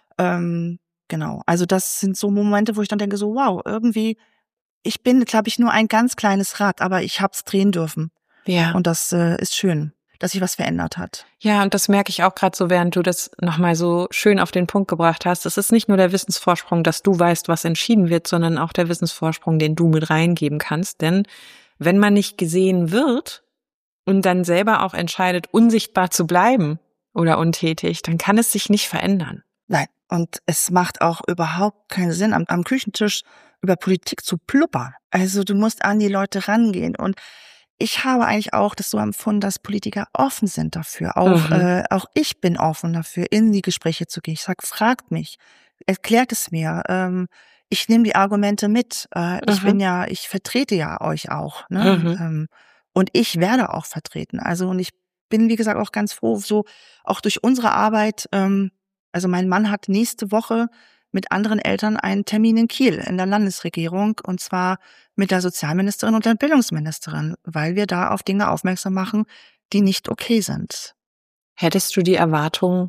Ähm, genau, also das sind so Momente, wo ich dann denke so, wow, irgendwie, ich bin, glaube ich, nur ein ganz kleines Rad, aber ich hab's drehen dürfen. Ja. Und das äh, ist schön, dass sich was verändert hat. Ja, und das merke ich auch gerade so, während du das nochmal so schön auf den Punkt gebracht hast. Es ist nicht nur der Wissensvorsprung, dass du weißt, was entschieden wird, sondern auch der Wissensvorsprung, den du mit reingeben kannst. Denn wenn man nicht gesehen wird und dann selber auch entscheidet, unsichtbar zu bleiben oder untätig, dann kann es sich nicht verändern. Nein, und es macht auch überhaupt keinen Sinn, am, am Küchentisch über Politik zu pluppern. Also du musst an die Leute rangehen. Und ich habe eigentlich auch das so empfunden, dass Politiker offen sind dafür. Auch, mhm. äh, auch ich bin offen dafür, in die Gespräche zu gehen. Ich sage, fragt mich, erklärt es mir. Ähm, ich nehme die Argumente mit. Äh, mhm. Ich bin ja, ich vertrete ja euch auch. Ne? Mhm. Ähm, und ich werde auch vertreten. Also und ich bin, wie gesagt, auch ganz froh, so auch durch unsere Arbeit. Ähm, also mein Mann hat nächste Woche mit anderen Eltern einen Termin in Kiel in der Landesregierung und zwar mit der Sozialministerin und der Bildungsministerin, weil wir da auf Dinge aufmerksam machen, die nicht okay sind. Hättest du die Erwartung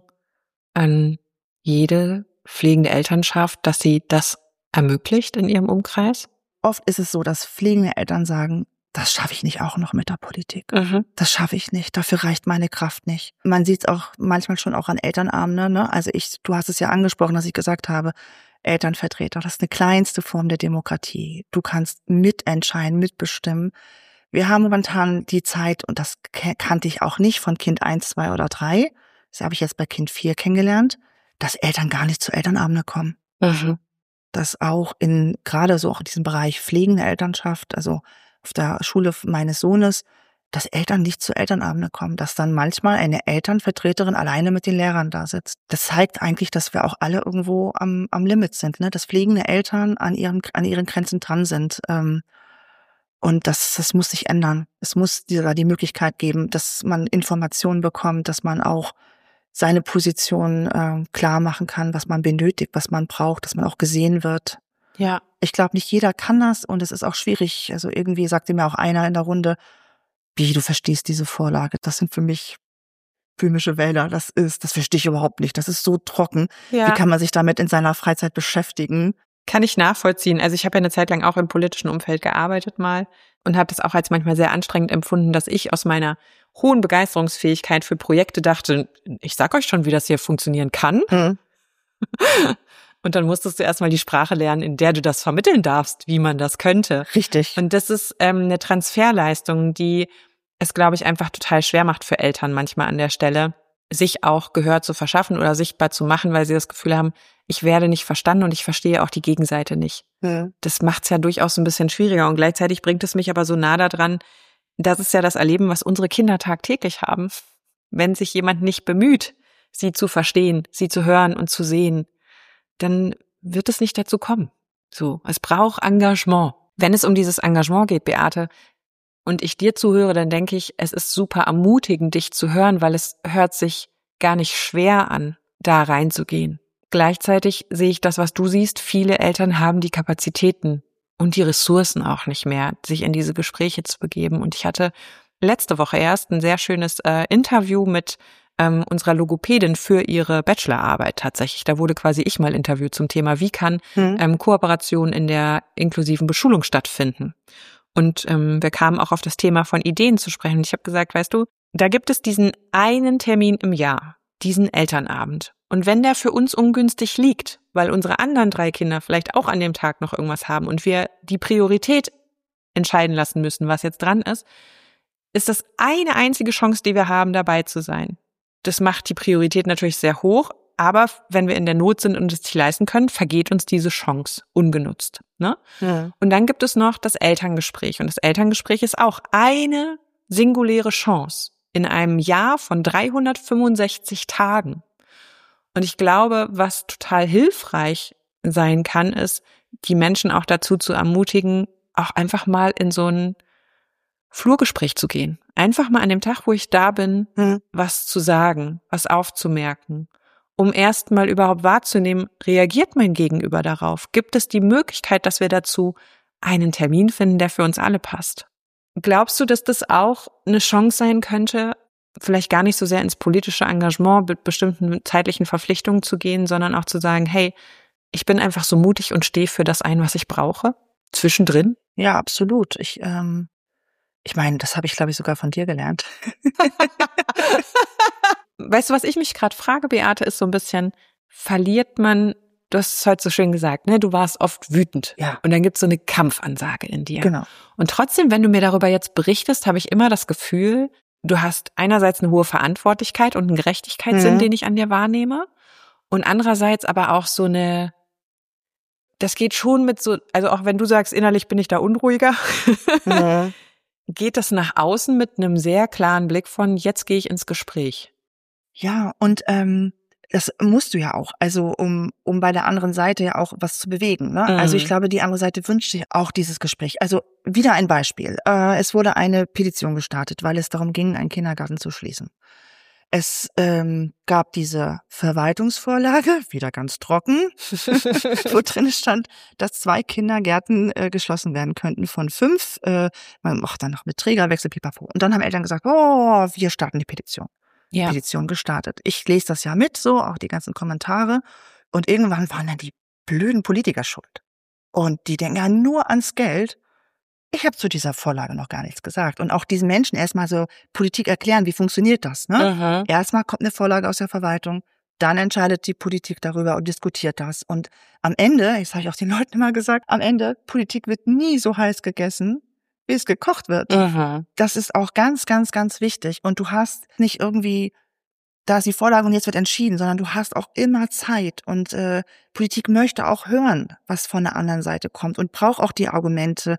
an jede pflegende Elternschaft, dass sie das ermöglicht in ihrem Umkreis? Oft ist es so, dass pflegende Eltern sagen, das schaffe ich nicht auch noch mit der Politik. Mhm. Das schaffe ich nicht. Dafür reicht meine Kraft nicht. Man sieht es auch manchmal schon auch an Elternabenden. Ne? Also ich, du hast es ja angesprochen, dass ich gesagt habe, Elternvertreter, das ist eine kleinste Form der Demokratie. Du kannst mitentscheiden, mitbestimmen. Wir haben momentan die Zeit, und das kannte ich auch nicht von Kind eins, zwei oder drei, das habe ich jetzt bei Kind vier kennengelernt, dass Eltern gar nicht zu Elternabenden kommen. Mhm. Dass auch in, gerade so auch in diesem Bereich pflegende Elternschaft, also auf der Schule meines Sohnes, dass Eltern nicht zu Elternabende kommen, dass dann manchmal eine Elternvertreterin alleine mit den Lehrern da sitzt. Das zeigt eigentlich, dass wir auch alle irgendwo am, am Limit sind, ne? Dass pflegende Eltern an ihren, an ihren Grenzen dran sind. Ähm, und das, das muss sich ändern. Es muss da die Möglichkeit geben, dass man Informationen bekommt, dass man auch seine Position äh, klar machen kann, was man benötigt, was man braucht, dass man auch gesehen wird. Ja. Ich glaube, nicht jeder kann das und es ist auch schwierig. Also irgendwie sagte mir auch einer in der Runde, wie, du verstehst diese Vorlage? Das sind für mich böhmische Wälder. Das ist, das verstehe ich überhaupt nicht. Das ist so trocken. Ja. Wie kann man sich damit in seiner Freizeit beschäftigen? Kann ich nachvollziehen. Also ich habe ja eine Zeit lang auch im politischen Umfeld gearbeitet mal und habe das auch als manchmal sehr anstrengend empfunden, dass ich aus meiner hohen Begeisterungsfähigkeit für Projekte dachte, ich sag euch schon, wie das hier funktionieren kann. Hm. Und dann musstest du erstmal die Sprache lernen, in der du das vermitteln darfst, wie man das könnte. Richtig. Und das ist ähm, eine Transferleistung, die es, glaube ich, einfach total schwer macht für Eltern manchmal an der Stelle, sich auch Gehör zu verschaffen oder sichtbar zu machen, weil sie das Gefühl haben, ich werde nicht verstanden und ich verstehe auch die Gegenseite nicht. Ja. Das macht's ja durchaus ein bisschen schwieriger und gleichzeitig bringt es mich aber so nah daran, das ist ja das Erleben, was unsere Kinder tagtäglich haben. Wenn sich jemand nicht bemüht, sie zu verstehen, sie zu hören und zu sehen, dann wird es nicht dazu kommen. So, es braucht Engagement. Wenn es um dieses Engagement geht, Beate, und ich dir zuhöre, dann denke ich, es ist super ermutigend, dich zu hören, weil es hört sich gar nicht schwer an, da reinzugehen. Gleichzeitig sehe ich das, was du siehst, viele Eltern haben die Kapazitäten und die Ressourcen auch nicht mehr, sich in diese Gespräche zu begeben. Und ich hatte letzte Woche erst ein sehr schönes äh, Interview mit ähm, unserer Logopädin für ihre Bachelorarbeit tatsächlich. Da wurde quasi ich mal interviewt zum Thema, wie kann hm. ähm, Kooperation in der inklusiven Beschulung stattfinden. Und ähm, wir kamen auch auf das Thema von Ideen zu sprechen. Und ich habe gesagt, weißt du, da gibt es diesen einen Termin im Jahr, diesen Elternabend. Und wenn der für uns ungünstig liegt, weil unsere anderen drei Kinder vielleicht auch an dem Tag noch irgendwas haben und wir die Priorität entscheiden lassen müssen, was jetzt dran ist, ist das eine einzige Chance, die wir haben, dabei zu sein. Das macht die Priorität natürlich sehr hoch, aber wenn wir in der Not sind und es nicht leisten können, vergeht uns diese Chance ungenutzt. Ne? Ja. Und dann gibt es noch das Elterngespräch. Und das Elterngespräch ist auch eine singuläre Chance in einem Jahr von dreihundertfünfundsechzig Tagen. Und ich glaube, was total hilfreich sein kann, ist, die Menschen auch dazu zu ermutigen, auch einfach mal in so ein Flurgespräch zu gehen. Einfach mal an dem Tag, wo ich da bin, Mhm. was zu sagen, was aufzumerken, um erst mal überhaupt wahrzunehmen, reagiert mein Gegenüber darauf? Gibt es die Möglichkeit, dass wir dazu einen Termin finden, der für uns alle passt? Glaubst du, dass das auch eine Chance sein könnte, vielleicht gar nicht so sehr ins politische Engagement mit bestimmten zeitlichen Verpflichtungen zu gehen, sondern auch zu sagen, hey, ich bin einfach so mutig und stehe für das ein, was ich brauche, zwischendrin? Ja, absolut. Ich, ähm, ich meine, das habe ich, glaube ich, sogar von dir gelernt. Weißt du, was ich mich gerade frage, Beate, ist so ein bisschen, verliert man, du hast es heute so schön gesagt, ne? Du warst oft wütend. Ja. Und dann gibt es so eine Kampfansage in dir. Genau. Und trotzdem, wenn du mir darüber jetzt berichtest, habe ich immer das Gefühl, du hast einerseits eine hohe Verantwortlichkeit und einen Gerechtigkeitssinn, Mhm. den ich an dir wahrnehme. Und andererseits aber auch so eine, das geht schon mit so, also auch wenn du sagst, innerlich bin ich da unruhiger, Mhm. geht das nach außen mit einem sehr klaren Blick von, jetzt gehe ich ins Gespräch. Ja, und ähm, das musst du ja auch, also um um bei der anderen Seite ja auch was zu bewegen. Ne? Mhm. Also ich glaube, die andere Seite wünscht sich auch dieses Gespräch. Also wieder ein Beispiel. Äh, es wurde eine Petition gestartet, weil es darum ging, einen Kindergarten zu schließen. Es ähm, gab diese Verwaltungsvorlage, wieder ganz trocken, wo drin stand, dass zwei Kindergärten äh, geschlossen werden könnten von fünf. Äh, man macht dann noch mit Trägerwechsel, pipapo. Und dann haben Eltern gesagt, oh, wir starten die Petition. Ja. Petition gestartet. Ich lese das ja mit, so, auch die ganzen Kommentare. Und irgendwann waren dann die blöden Politiker schuld. Und die denken ja nur ans Geld. Ich habe zu dieser Vorlage noch gar nichts gesagt. Und auch diesen Menschen erstmal so Politik erklären, wie funktioniert das, ne? Mhm. Erstmal kommt eine Vorlage aus der Verwaltung, dann entscheidet die Politik darüber und diskutiert das. Und am Ende, das habe ich auch den Leuten immer gesagt, am Ende, Politik wird nie so heiß gegessen, wie es gekocht wird. Mhm. Das ist auch ganz, ganz, ganz wichtig. Und du hast nicht irgendwie, da ist die Vorlage und jetzt wird entschieden, sondern du hast auch immer Zeit. Und äh, Politik möchte auch hören, was von der anderen Seite kommt und braucht auch die Argumente.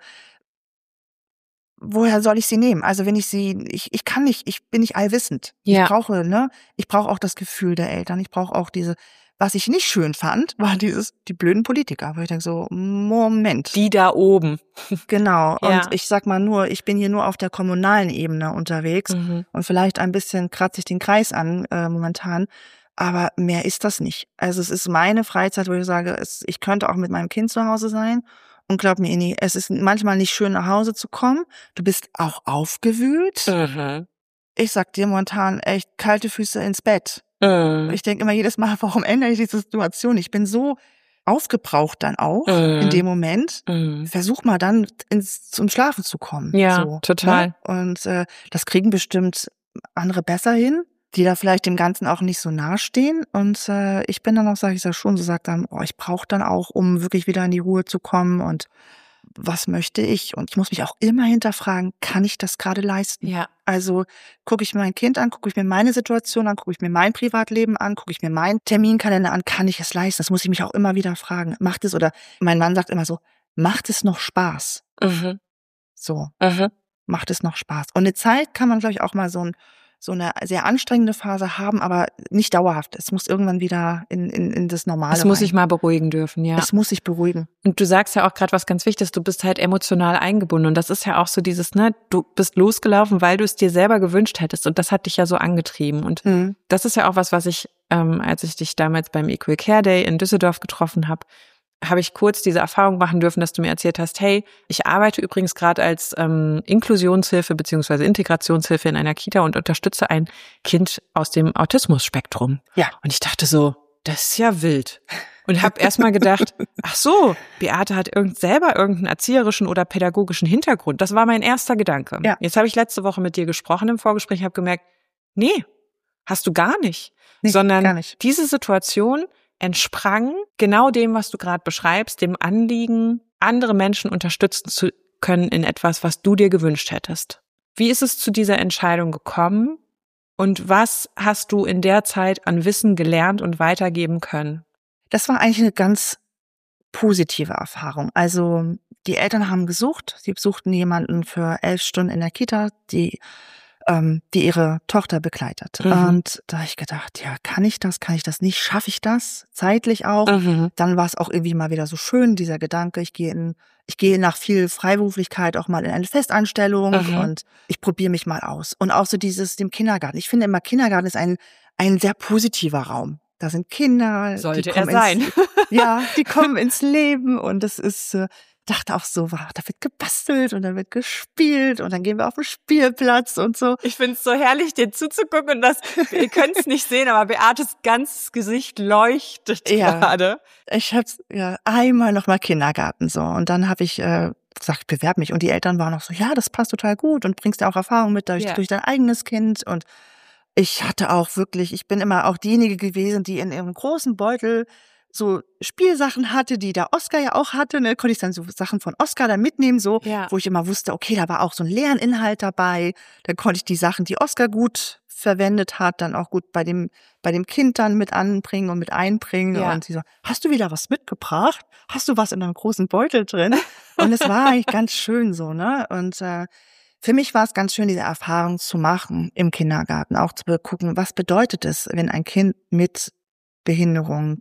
Woher soll ich sie nehmen? Also wenn ich sie, ich, ich kann nicht, ich bin nicht allwissend. Ja. Ich brauche, ne, ich brauche auch das Gefühl der Eltern. Ich brauche auch diese, was ich nicht schön fand, war dieses, die blöden Politiker. Wo ich denke so, Moment. Die da oben. Genau. Ja. Und ich sag mal nur, ich bin hier nur auf der kommunalen Ebene unterwegs Mhm. und vielleicht ein bisschen kratze ich den Kreis an äh, momentan. Aber mehr ist das nicht. Also es ist meine Freizeit, wo ich sage, es, ich könnte auch mit meinem Kind zu Hause sein. Und glaub mir, Inni, es ist manchmal nicht schön, nach Hause zu kommen. Du bist auch aufgewühlt. Mhm. Ich sag dir momentan echt kalte Füße ins Bett. Mhm. Ich denke immer jedes Mal, warum ändere ich diese Situation? Ich bin so aufgebraucht dann auch Mhm. in dem Moment. Mhm. Versuch mal dann ins, zum Schlafen zu kommen. Ja, so, total. Ne? Und äh, das kriegen bestimmt andere besser hin, die da vielleicht dem Ganzen auch nicht so nahestehen. Und äh, ich bin dann auch, sage ich ja schon, so sagt dann, oh, ich brauche dann auch, um wirklich wieder in die Ruhe zu kommen und was möchte ich? Und ich muss mich auch immer hinterfragen, kann ich das gerade leisten? Ja. Also gucke ich mir mein Kind an, gucke ich mir meine Situation an, gucke ich mir mein Privatleben an, gucke ich mir meinen Terminkalender an, kann ich es leisten? Das muss ich mich auch immer wieder fragen. Macht es, oder mein Mann sagt immer so, macht es noch Spaß? Mhm. So, Mhm. macht es noch Spaß? Und eine Zeit kann man, glaube ich, auch mal so ein so eine sehr anstrengende Phase haben, aber nicht dauerhaft. Es muss irgendwann wieder in, in, in das Normale Es muss rein. sich mal beruhigen dürfen, ja. Es muss sich beruhigen. Und du sagst ja auch gerade was ganz Wichtiges, du bist halt emotional eingebunden. Und das ist ja auch so dieses, ne, du bist losgelaufen, weil du es dir selber gewünscht hättest. Und das hat dich ja so angetrieben. Und Mhm. das ist ja auch was, was ich, ähm, als ich dich damals beim Equal Care Day in Düsseldorf getroffen habe, habe ich kurz diese Erfahrung machen dürfen, dass du mir erzählt hast, hey, ich arbeite übrigens gerade als ähm, Inklusionshilfe beziehungsweise Integrationshilfe in einer Kita und unterstütze ein Kind aus dem Autismus-Spektrum. Ja. Und ich dachte so, das ist ja wild. Und habe erstmal gedacht, ach so, Beate hat irgend selber irgendeinen erzieherischen oder pädagogischen Hintergrund. Das war mein erster Gedanke. Ja. Jetzt habe ich letzte Woche mit dir gesprochen im Vorgespräch, habe gemerkt, nee, Hast du gar nicht. Nee, sondern gar nicht. diese Situation entsprang genau dem, was du gerade beschreibst, dem Anliegen, andere Menschen unterstützen zu können in etwas, was du dir gewünscht hättest. Wie ist es zu dieser Entscheidung gekommen und was hast du in der Zeit an Wissen gelernt und weitergeben können? Das war eigentlich eine ganz positive Erfahrung. Also die Eltern haben gesucht, sie suchten jemanden für elf Stunden in der Kita, die ähm, die ihre Tochter begleitet. Mhm. Und da habe ich gedacht, ja, kann ich das, kann ich das nicht, schaffe ich das, zeitlich auch. Mhm. Dann war es auch irgendwie mal wieder so schön, dieser Gedanke, ich gehe in, ich gehe nach viel Freiberuflichkeit auch mal in eine Festanstellung Mhm. und ich probiere mich mal aus. Und auch so dieses, dem Kindergarten. Ich finde immer, Kindergarten ist ein, ein sehr positiver Raum. Da sind Kinder, Sollte die er kommen sein. ins, ja, die kommen ins Leben und das ist, äh, dachte auch so, wow, da wird gebastelt und dann wird gespielt und dann gehen wir auf den Spielplatz und so. Ich find's so herrlich, dir zuzugucken und das, ihr könnt's nicht sehen, aber Beates ganzes Gesicht leuchtet Ja. gerade. Ich habe ja einmal noch mal Kindergarten so und dann habe ich äh, gesagt, ich bewerbe mich und die Eltern waren auch so, ja, das passt total gut und bringst ja auch Erfahrung mit durch, Ja. durch dein eigenes Kind und ich hatte auch wirklich, ich bin immer auch diejenige gewesen, die in ihrem großen Beutel so Spielsachen hatte, die der Oscar ja auch hatte, ne, konnte ich dann so Sachen von Oscar da mitnehmen, so, Ja. wo ich immer wusste, okay, da war auch so ein Lerninhalt dabei, dann konnte ich die Sachen, die Oscar gut verwendet hat, dann auch gut bei dem, bei dem Kind dann mit anbringen und mit einbringen Ja. und sie so, hast du wieder was mitgebracht? Hast du was in deinem großen Beutel drin? Und es war eigentlich ganz schön so, ne, und äh, für mich war es ganz schön, diese Erfahrung zu machen im Kindergarten, auch zu gucken, was bedeutet es, wenn ein Kind mit Behinderung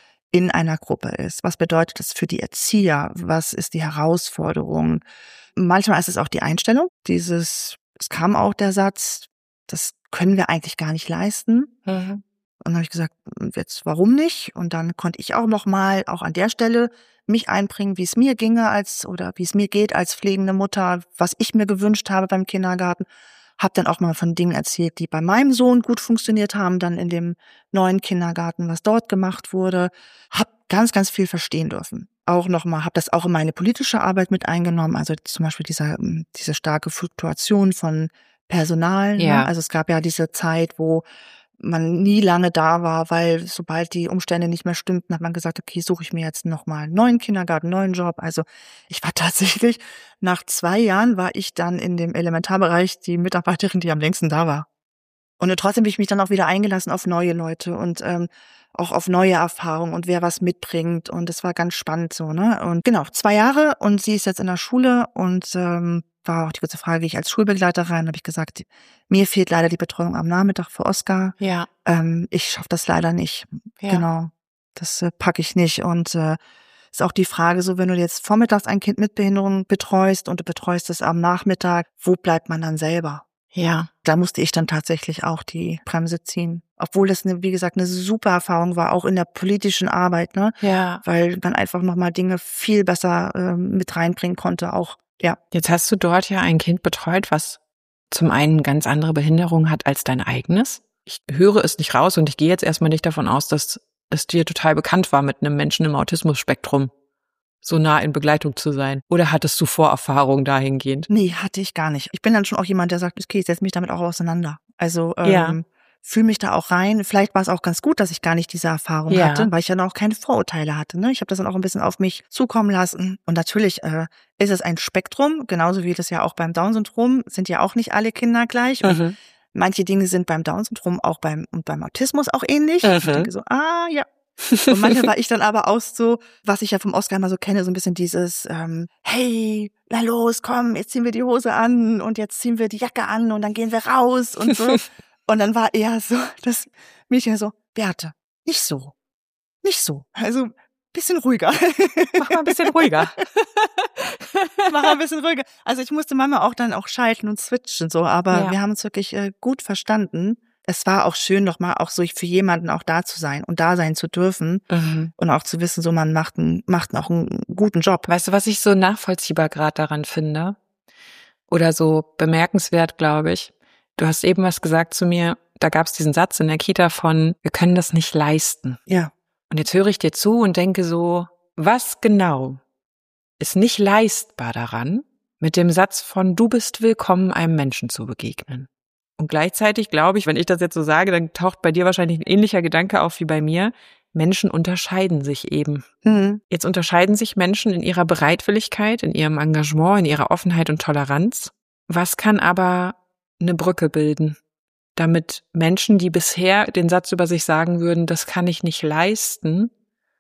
in einer Gruppe ist? Was bedeutet es für die Erzieher? Was ist die Herausforderung? Manchmal ist es auch die Einstellung. Dieses, es kam auch der Satz, das können wir eigentlich gar nicht leisten. Mhm. Und dann habe ich gesagt, jetzt warum nicht? Und dann konnte ich auch noch mal auch an der Stelle mich einbringen, wie es mir ginge als oder wie es mir geht als pflegende Mutter, was ich mir gewünscht habe beim Kindergarten. Hab dann auch mal von Dingen erzählt, die bei meinem Sohn gut funktioniert haben, dann in dem neuen Kindergarten, was dort gemacht wurde. Hab ganz, ganz viel verstehen dürfen. Auch nochmal, habe das auch in meine politische Arbeit mit eingenommen. Also zum Beispiel dieser, diese starke Fluktuation von Personal. Ja. Ne? Also es gab ja diese Zeit, wo man nie lange da war, weil sobald die Umstände nicht mehr stimmten, hat man gesagt, okay, suche ich mir jetzt nochmal einen neuen Kindergarten, einen neuen Job. Also ich war tatsächlich, nach zwei Jahren war ich dann in dem Elementarbereich die Mitarbeiterin, die am längsten da war. Und trotzdem habe ich mich dann auch wieder eingelassen auf neue Leute und ähm, auch auf neue Erfahrungen und wer was mitbringt. Und das war ganz spannend so, ne? Und genau, zwei Jahre und sie ist jetzt in der Schule und ähm, war auch die kurze Frage, wie ich als Schulbegleiterin, habe ich gesagt, mir fehlt leider die Betreuung am Nachmittag für Oscar. Ja. Ähm, ich schaffe das leider nicht. Ja. Genau, das äh, packe ich nicht. Und äh, ist auch die Frage so, wenn du jetzt vormittags ein Kind mit Behinderung betreust und du betreust es am Nachmittag, wo bleibt man dann selber? Ja. Da musste ich dann tatsächlich auch die Bremse ziehen. Obwohl das, eine, wie gesagt, eine super Erfahrung war, auch in der politischen Arbeit, ne? Ja. Weil man einfach nochmal Dinge viel besser ähm, mit reinbringen konnte, auch, ja. Jetzt hast du dort ja ein Kind betreut, was zum einen ganz andere Behinderung hat als dein eigenes. Ich höre es nicht raus und ich gehe jetzt erstmal nicht davon aus, dass es dir total bekannt war, mit einem Menschen im Autismus-Spektrum so nah in Begleitung zu sein. Oder hattest du Vorerfahrung dahingehend? Nee, hatte ich gar nicht. Ich bin dann schon auch jemand, der sagt, okay, ich setze mich damit auch auseinander. Also ähm, Ja. fühle mich da auch rein. Vielleicht war es auch ganz gut, dass ich gar nicht diese Erfahrung Ja. hatte, weil ich ja dann auch keine Vorurteile hatte. Ne? Ich habe das dann auch ein bisschen auf mich zukommen lassen. Und natürlich äh, ist es ein Spektrum, genauso wie das ja auch beim Down-Syndrom, sind ja auch nicht alle Kinder gleich. Und Mhm. manche Dinge sind beim Down-Syndrom auch beim und beim Autismus auch ähnlich. Mhm. Ich denke so, ah ja. Und manchmal war ich dann aber auch so, was ich ja vom Oscar immer so kenne, so ein bisschen dieses, ähm, hey, na los, komm, jetzt ziehen wir die Hose an und jetzt ziehen wir die Jacke an und dann gehen wir raus und so. Und dann war eher so, das Mädchen so, Beate, nicht so, nicht so. Also bisschen ruhiger. Mach mal ein bisschen ruhiger. Mach mal ein bisschen ruhiger. Also ich musste Mama auch dann auch schalten und switchen so, aber Ja. wir haben uns wirklich äh, gut verstanden. Es war auch schön, nochmal auch so für jemanden auch da zu sein und da sein zu dürfen Mhm. und auch zu wissen, so man macht, einen, macht auch einen guten Job. Weißt du, was ich so nachvollziehbar gerade daran finde? Oder so bemerkenswert, glaube ich. Du hast eben was gesagt zu mir, da gab es diesen Satz in der Kita von, wir können das nicht leisten. Ja, Und jetzt höre ich dir zu und denke so, was genau ist nicht leistbar daran, mit dem Satz von, du bist willkommen, einem Menschen zu begegnen? Und gleichzeitig glaube ich, wenn ich das jetzt so sage, dann taucht bei dir wahrscheinlich ein ähnlicher Gedanke auf wie bei mir. Menschen unterscheiden sich eben. Mhm. Jetzt unterscheiden sich Menschen in ihrer Bereitwilligkeit, in ihrem Engagement, in ihrer Offenheit und Toleranz. Was kann aber eine Brücke bilden, damit Menschen, die bisher den Satz über sich sagen würden, das kann ich nicht leisten,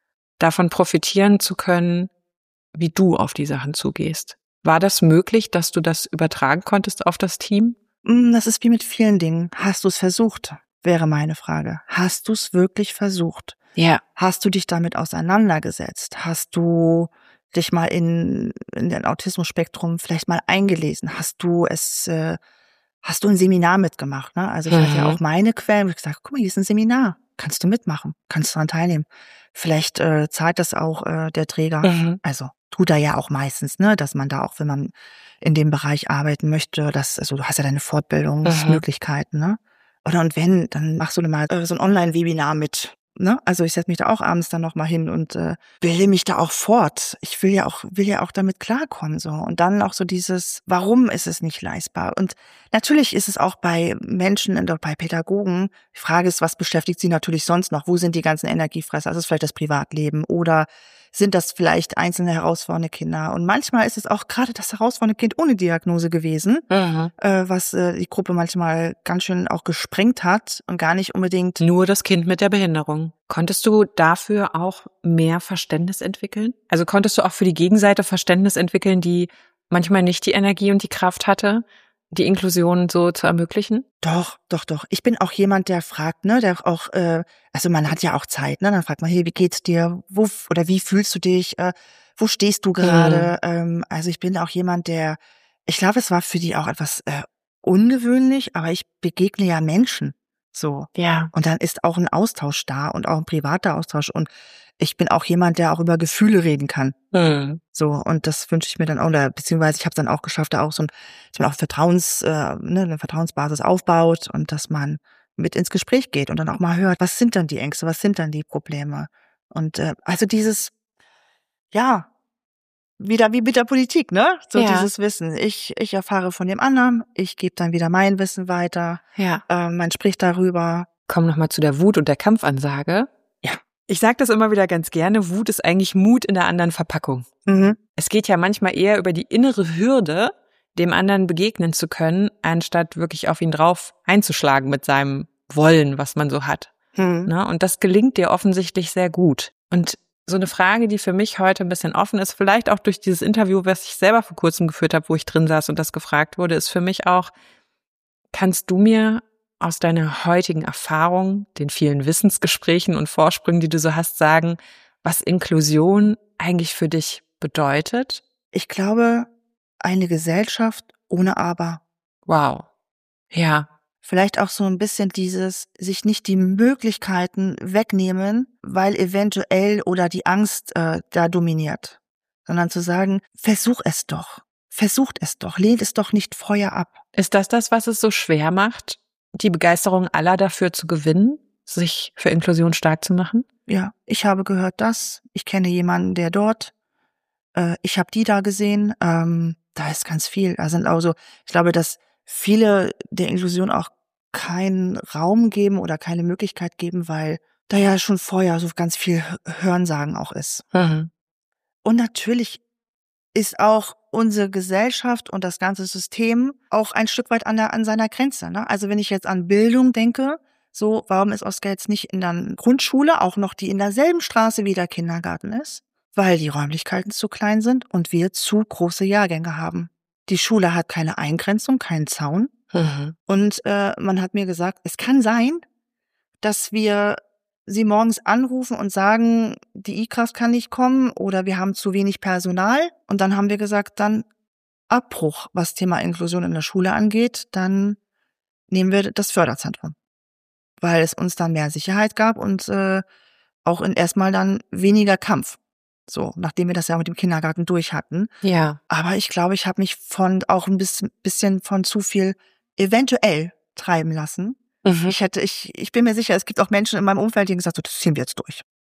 davon profitieren zu können, wie du auf die Sachen zugehst? War das möglich, dass du das übertragen konntest auf das Team? Das ist wie mit vielen Dingen. Hast du es versucht, wäre meine Frage. Hast du es wirklich versucht? Ja. Hast du dich damit auseinandergesetzt? Hast du dich mal in, in den Autismus-Spektrum vielleicht mal eingelesen? Hast du es, äh, hast du ein Seminar mitgemacht? Ne? Also ich Mhm. hatte ja auch meine Quellen, wo ich gesagt habe, guck mal, hier ist ein Seminar. Kannst du mitmachen? Kannst du daran teilnehmen? Vielleicht äh, zahlt das auch äh, der Träger. Mhm. Also tut er ja auch meistens, ne, dass man da auch, wenn man in dem Bereich arbeiten möchte, dass, also du hast ja deine Fortbildungsmöglichkeiten, ne? Oder und wenn, dann machst du mal äh, so ein Online-Webinar mit. Ne? Also ich setze mich da auch abends dann noch mal hin und äh, bilde mich da auch fort. Ich will ja auch will ja auch damit klarkommen so und dann auch so dieses, warum ist es nicht leistbar? Und natürlich ist es auch bei Menschen und auch bei Pädagogen. Die Frage ist, was beschäftigt sie natürlich sonst noch? Wo sind die ganzen Energiefresser? Also ist es vielleicht das Privatleben oder sind das vielleicht einzelne herausfordernde Kinder? Und manchmal ist es auch gerade das herausfordernde Kind ohne Diagnose gewesen, Mhm. äh, was äh, die Gruppe manchmal ganz schön auch gesprengt hat und gar nicht unbedingt. Nur das Kind mit der Behinderung. Konntest du dafür auch mehr Verständnis entwickeln? Also konntest du auch für die Gegenseite Verständnis entwickeln, die manchmal nicht die Energie und die Kraft hatte, die Inklusion so zu ermöglichen? Doch, doch, doch. Ich bin auch jemand, der fragt, ne, der auch, äh, also man hat ja auch Zeit, ne, dann fragt man, hey, wie geht's dir? Wo oder wie fühlst du dich? Äh, wo stehst du gerade? Mhm. Ähm, also ich bin auch jemand, der, ich glaube, es war für die auch etwas äh, ungewöhnlich, aber ich begegne ja Menschen so. Ja. Und dann ist auch ein Austausch da und auch ein privater Austausch und ich bin auch jemand, der auch über Gefühle reden kann. Mhm. So, und das wünsche ich mir dann auch, oder beziehungsweise ich habe es dann auch geschafft, da auch so ein, dass man auch Vertrauens, äh, ne, eine Vertrauensbasis aufbaut und dass man mit ins Gespräch geht und dann auch mal hört, was sind dann die Ängste, was sind dann die Probleme? Und äh, also dieses, ja, wieder wie mit der Politik, ne? So Ja. dieses Wissen. Ich ich erfahre von dem anderen, ich gebe dann wieder mein Wissen weiter. Ja. Äh, man spricht darüber. Komm noch mal zu der Wut und der Kampfansage. Ja. Ich sage das immer wieder ganz gerne, Wut ist eigentlich Mut in der anderen Verpackung. Mhm. Es geht ja manchmal eher über die innere Hürde, dem anderen begegnen zu können, anstatt wirklich auf ihn drauf einzuschlagen mit seinem Wollen, was man so hat. Mhm. Ne? Und das gelingt dir offensichtlich sehr gut. Und so eine Frage, die für mich heute ein bisschen offen ist, vielleicht auch durch dieses Interview, was ich selber vor kurzem geführt habe, wo ich drin saß und das gefragt wurde, ist für mich auch, kannst du mir aus deiner heutigen Erfahrung, den vielen Wissensgesprächen und Vorsprüngen, die du so hast, sagen, was Inklusion eigentlich für dich bedeutet? Ich glaube, eine Gesellschaft ohne Aber. Wow. Ja. Vielleicht auch so ein bisschen dieses, sich nicht die Möglichkeiten wegnehmen, weil eventuell oder die Angst äh, da dominiert, sondern zu sagen, versuch es doch, versucht es doch, lehnt es doch nicht Feuer ab. Ist das das, was es so schwer macht, die Begeisterung aller dafür zu gewinnen, sich für Inklusion stark zu machen? Ja, ich habe gehört das, ich kenne jemanden, der dort, äh, ich habe die da gesehen, ähm, da ist ganz viel. Da sind also, ich glaube, dass viele der Inklusion auch keinen Raum geben oder keine Möglichkeit geben, weil da ja schon vorher so ganz viel Hörensagen auch ist. Mhm. Und natürlich ist auch unsere Gesellschaft und das ganze System auch ein Stück weit an, der, an seiner Grenze. Ne? Also wenn ich jetzt an Bildung denke, so, warum ist Oskar jetzt nicht in der Grundschule, auch noch die in derselben Straße wie der Kindergarten ist? Weil die Räumlichkeiten zu klein sind und wir zu große Jahrgänge haben. Die Schule hat keine Eingrenzung, keinen Zaun. Mhm. Und äh, man hat mir gesagt, es kann sein, dass wir sie morgens anrufen und sagen, die I-Kraft kann nicht kommen oder wir haben zu wenig Personal. Und dann haben wir gesagt, dann Abbruch, was Thema Inklusion in der Schule angeht, dann nehmen wir das Förderzentrum. Weil es uns dann mehr Sicherheit gab und äh, auch in erstmal dann weniger Kampf. So, nachdem wir das ja mit dem Kindergarten durch hatten. Ja. Aber ich glaube, ich habe mich von auch ein bisschen von zu viel eventuell treiben lassen. Mhm. Ich hätte, ich, ich bin mir sicher, es gibt auch Menschen in meinem Umfeld, die gesagt haben, so, das ziehen wir jetzt durch.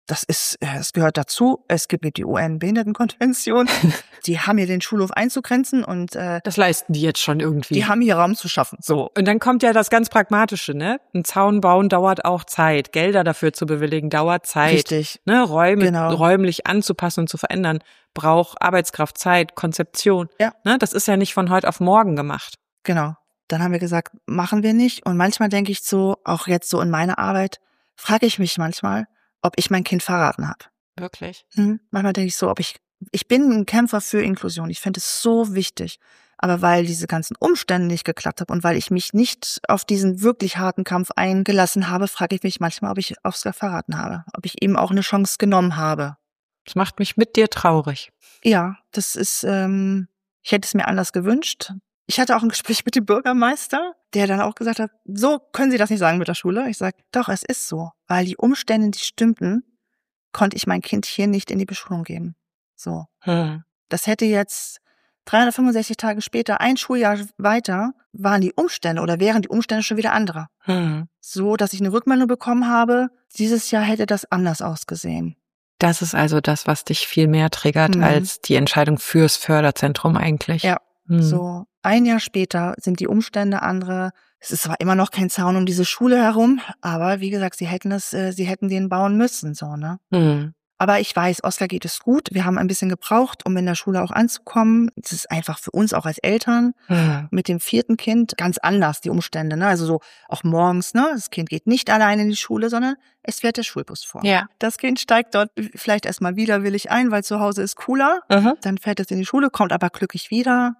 das ist, es gehört dazu. Es gibt die U N-Behindertenkonvention. Die haben hier den Schulhof einzugrenzen und äh, das leisten die jetzt schon irgendwie. Die haben hier Raum zu schaffen. So. Und dann kommt ja das ganz Pragmatische, ne? Ein Zaun bauen dauert auch Zeit. Gelder dafür zu bewilligen dauert Zeit. Richtig. Ne? Räume Genau. räumlich anzupassen und zu verändern braucht Arbeitskraft, Zeit, Konzeption. Ja. Ne? Das ist ja nicht von heute auf morgen gemacht. Genau. Dann haben wir gesagt, machen wir nicht. Und manchmal denke ich so, auch jetzt so in meiner Arbeit, frage ich mich manchmal, ob ich mein Kind verraten habe. Wirklich? Hm. Manchmal denke ich so, ob ich, ich bin ein Kämpfer für Inklusion. Ich finde es so wichtig. Aber weil diese ganzen Umstände nicht geklappt haben und weil ich mich nicht auf diesen wirklich harten Kampf eingelassen habe, frage ich mich manchmal, ob ich Oscar verraten habe. Ob ich ihm auch eine Chance genommen habe. Das macht mich mit dir traurig. Ja, das ist, ähm, ich hätte es mir anders gewünscht. Ich hatte auch ein Gespräch mit dem Bürgermeister, der dann auch gesagt hat, so können Sie das nicht sagen mit der Schule. Ich sage, doch, es ist so. Weil die Umstände, die stimmten, konnte ich mein Kind hier nicht in die Beschulung geben. So. Hm. Das hätte jetzt dreihundertfünfundsechzig Tage später, ein Schuljahr weiter, waren die Umstände oder wären die Umstände schon wieder andere. Hm. So, dass ich eine Rückmeldung bekommen habe, dieses Jahr hätte das anders ausgesehen. Das ist also das, was dich viel mehr triggert Mhm. als die Entscheidung fürs Förderzentrum eigentlich. Ja, Hm. so ein Jahr später sind die Umstände andere. Es ist zwar immer noch kein Zaun um diese Schule herum, aber wie gesagt, sie hätten es, äh, sie hätten den bauen müssen, so, ne? Hm. Aber ich weiß, Oscar geht es gut. Wir haben ein bisschen gebraucht, um in der Schule auch anzukommen. Es ist einfach für uns auch als Eltern Hm. mit dem vierten Kind ganz anders, die Umstände, ne? Also so auch morgens, ne? Das Kind geht nicht alleine in die Schule, sondern es fährt der Schulbus vor. Ja. Das Kind steigt dort vielleicht erstmal widerwillig ein, weil zu Hause ist cooler. Mhm. Dann fährt es in die Schule, kommt aber glücklich wieder.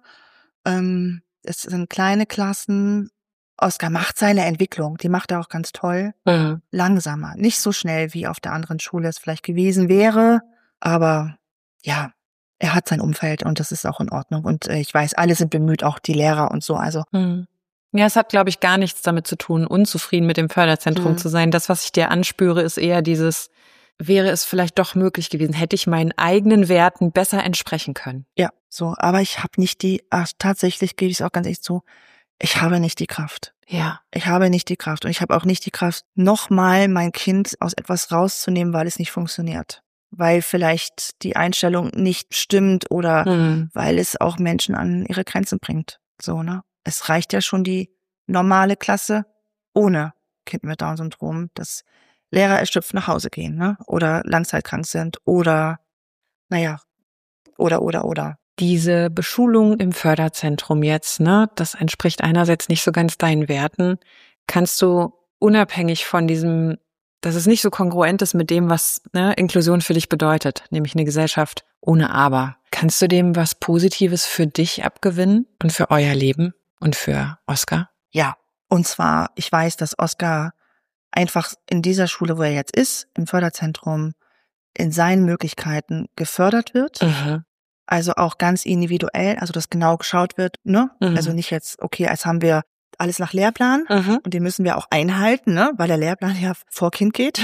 Ähm, es sind kleine Klassen. Oscar macht seine Entwicklung, die macht er auch ganz toll. Mhm. Langsamer, nicht so schnell, wie auf der anderen Schule es vielleicht gewesen wäre. Aber ja, er hat sein Umfeld und das ist auch in Ordnung. Und äh, ich weiß, alle sind bemüht, auch die Lehrer und so. Also Mhm. Ja, es hat, glaube ich, gar nichts damit zu tun, unzufrieden mit dem Förderzentrum Mhm. zu sein. Das, was ich dir anspüre, ist eher dieses, wäre es vielleicht doch möglich gewesen, hätte ich meinen eigenen Werten besser entsprechen können. ja, so. Aber ich habe nicht die, ach, tatsächlich gebe ich es auch ganz ehrlich zu, ich habe nicht die Kraft. Ja. Ich habe nicht die Kraft und ich habe auch nicht die Kraft, nochmal mein Kind aus etwas rauszunehmen, weil es nicht funktioniert. Weil vielleicht die Einstellung nicht stimmt oder Mhm. weil es auch Menschen an ihre Grenzen bringt. So, ne? Es reicht ja schon die normale Klasse ohne Kind mit Down-Syndrom, dass Lehrer erschöpft nach Hause gehen, ne? Oder langzeitkrank sind oder, naja, oder, oder, oder. Diese Beschulung im Förderzentrum jetzt, ne, das entspricht einerseits nicht so ganz deinen Werten. Kannst du unabhängig von diesem, dass es nicht so kongruent ist mit dem, was ne, Inklusion für dich bedeutet, nämlich eine Gesellschaft ohne Aber, kannst du dem was Positives für dich abgewinnen und für euer Leben und für Oscar? Ja, und zwar, ich weiß, dass Oscar einfach in dieser Schule, wo er jetzt ist, im Förderzentrum, in seinen Möglichkeiten gefördert wird. Mhm. Also auch ganz individuell, also dass genau geschaut wird, ne? Mhm. Also nicht jetzt, okay, als haben wir alles nach Lehrplan Mhm. und den müssen wir auch einhalten, ne? Weil der Lehrplan ja vor Kind geht.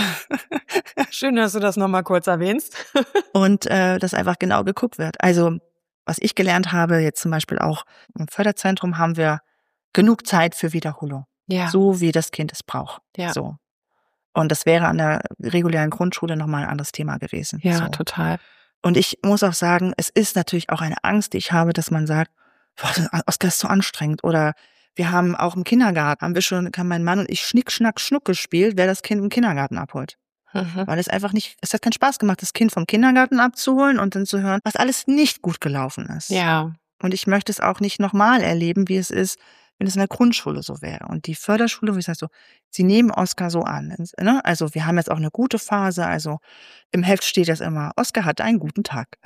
Schön, dass du das nochmal kurz erwähnst. Und äh, dass einfach genau geguckt wird. Also was ich gelernt habe, jetzt zum Beispiel auch im Förderzentrum haben wir genug Zeit für Wiederholung. Ja. So wie das Kind es braucht. Ja. So. Und das wäre an der regulären Grundschule nochmal ein anderes Thema gewesen. Ja, so. total. Und ich muss auch sagen, es ist natürlich auch eine Angst, die ich habe, dass man sagt, boah, Oscar ist zu anstrengend. Oder wir haben auch im Kindergarten, haben wir schon, kann mein Mann und ich Schnick, Schnack, Schnuck gespielt, wer das Kind im Kindergarten abholt. Mhm. Weil es einfach nicht, es hat keinen Spaß gemacht, das Kind vom Kindergarten abzuholen und dann zu hören, was alles nicht gut gelaufen ist. Ja. Und ich möchte es auch nicht nochmal erleben, wie es ist, wenn es in der Grundschule so wäre. Und die Förderschule, wo ich sage so, sie nehmen Oscar so an. Ne? Also wir haben jetzt auch eine gute Phase. Also im Heft steht das immer, Oscar hat einen guten Tag.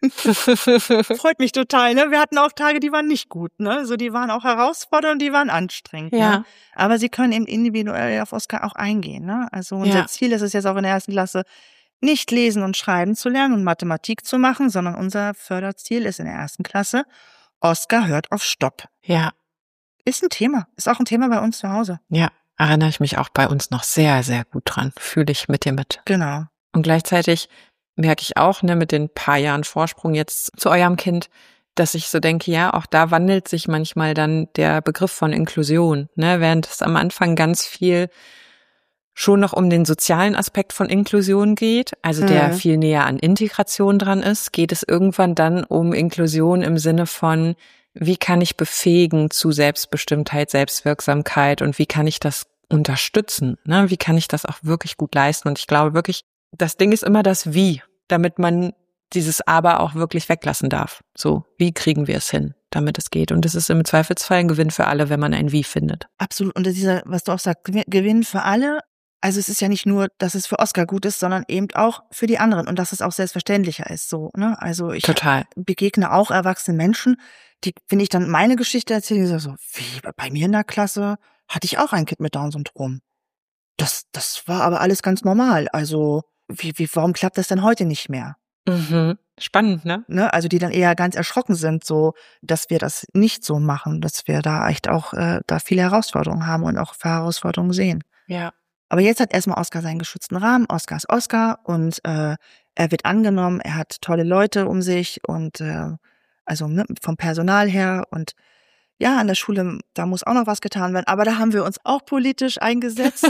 Freut mich total. Ne? Wir hatten auch Tage, die waren nicht gut. Ne? Also die waren auch herausfordernd, die waren anstrengend. Ja. Ne? Aber sie können eben individuell auf Oscar auch eingehen. Ne? Also unser Ja. Ziel ist es jetzt auch in der ersten Klasse, nicht lesen und schreiben zu lernen und Mathematik zu machen, sondern unser Förderziel ist in der ersten Klasse, Oscar hört auf Stopp. Ja. Ist ein Thema. Ist auch ein Thema bei uns zu Hause. Ja. Erinnere ich mich auch bei uns noch sehr, sehr gut dran. Fühle ich mit dir mit. Genau. Und gleichzeitig merke ich auch, ne, mit den paar Jahren Vorsprung jetzt zu eurem Kind, dass ich so denke, ja, auch da wandelt sich manchmal dann der Begriff von Inklusion, ne, während es am Anfang ganz viel schon noch um den sozialen Aspekt von Inklusion geht, also der Mhm. viel näher an Integration dran ist, geht es irgendwann dann um Inklusion im Sinne von, wie kann ich befähigen zu Selbstbestimmtheit, Selbstwirksamkeit und wie kann ich das unterstützen, ne? Wie kann ich das auch wirklich gut leisten? Und ich glaube wirklich, das Ding ist immer das Wie, damit man dieses Aber auch wirklich weglassen darf. So, wie kriegen wir es hin, damit es geht? Und es ist im Zweifelsfall ein Gewinn für alle, wenn man ein Wie findet. Absolut. Und dieser, was du auch sagst, Gewinn- Gewinn für alle. Also es ist ja nicht nur, dass es für Oscar gut ist, sondern eben auch für die anderen und dass es auch selbstverständlicher ist. So, ne? Also ich Total. begegne auch erwachsene Menschen, die, wenn ich dann meine Geschichte erzähle, die sagen so, wie bei mir in der Klasse hatte ich auch ein Kind mit Down-Syndrom. Das, das war aber alles ganz normal. Also wie, wie, warum klappt das denn heute nicht mehr? Mhm. Spannend, ne? Ne? Also die dann eher ganz erschrocken sind, so, dass wir das nicht so machen, dass wir da echt auch äh, da viele Herausforderungen haben und auch für Herausforderungen sehen. Ja. Aber jetzt hat erstmal Oscar seinen geschützten Rahmen. Oscar ist Oscar und äh, er wird angenommen. Er hat tolle Leute um sich und äh, also ne, vom Personal her und ja, an der Schule, da muss auch noch was getan werden. Aber da haben wir uns auch politisch eingesetzt.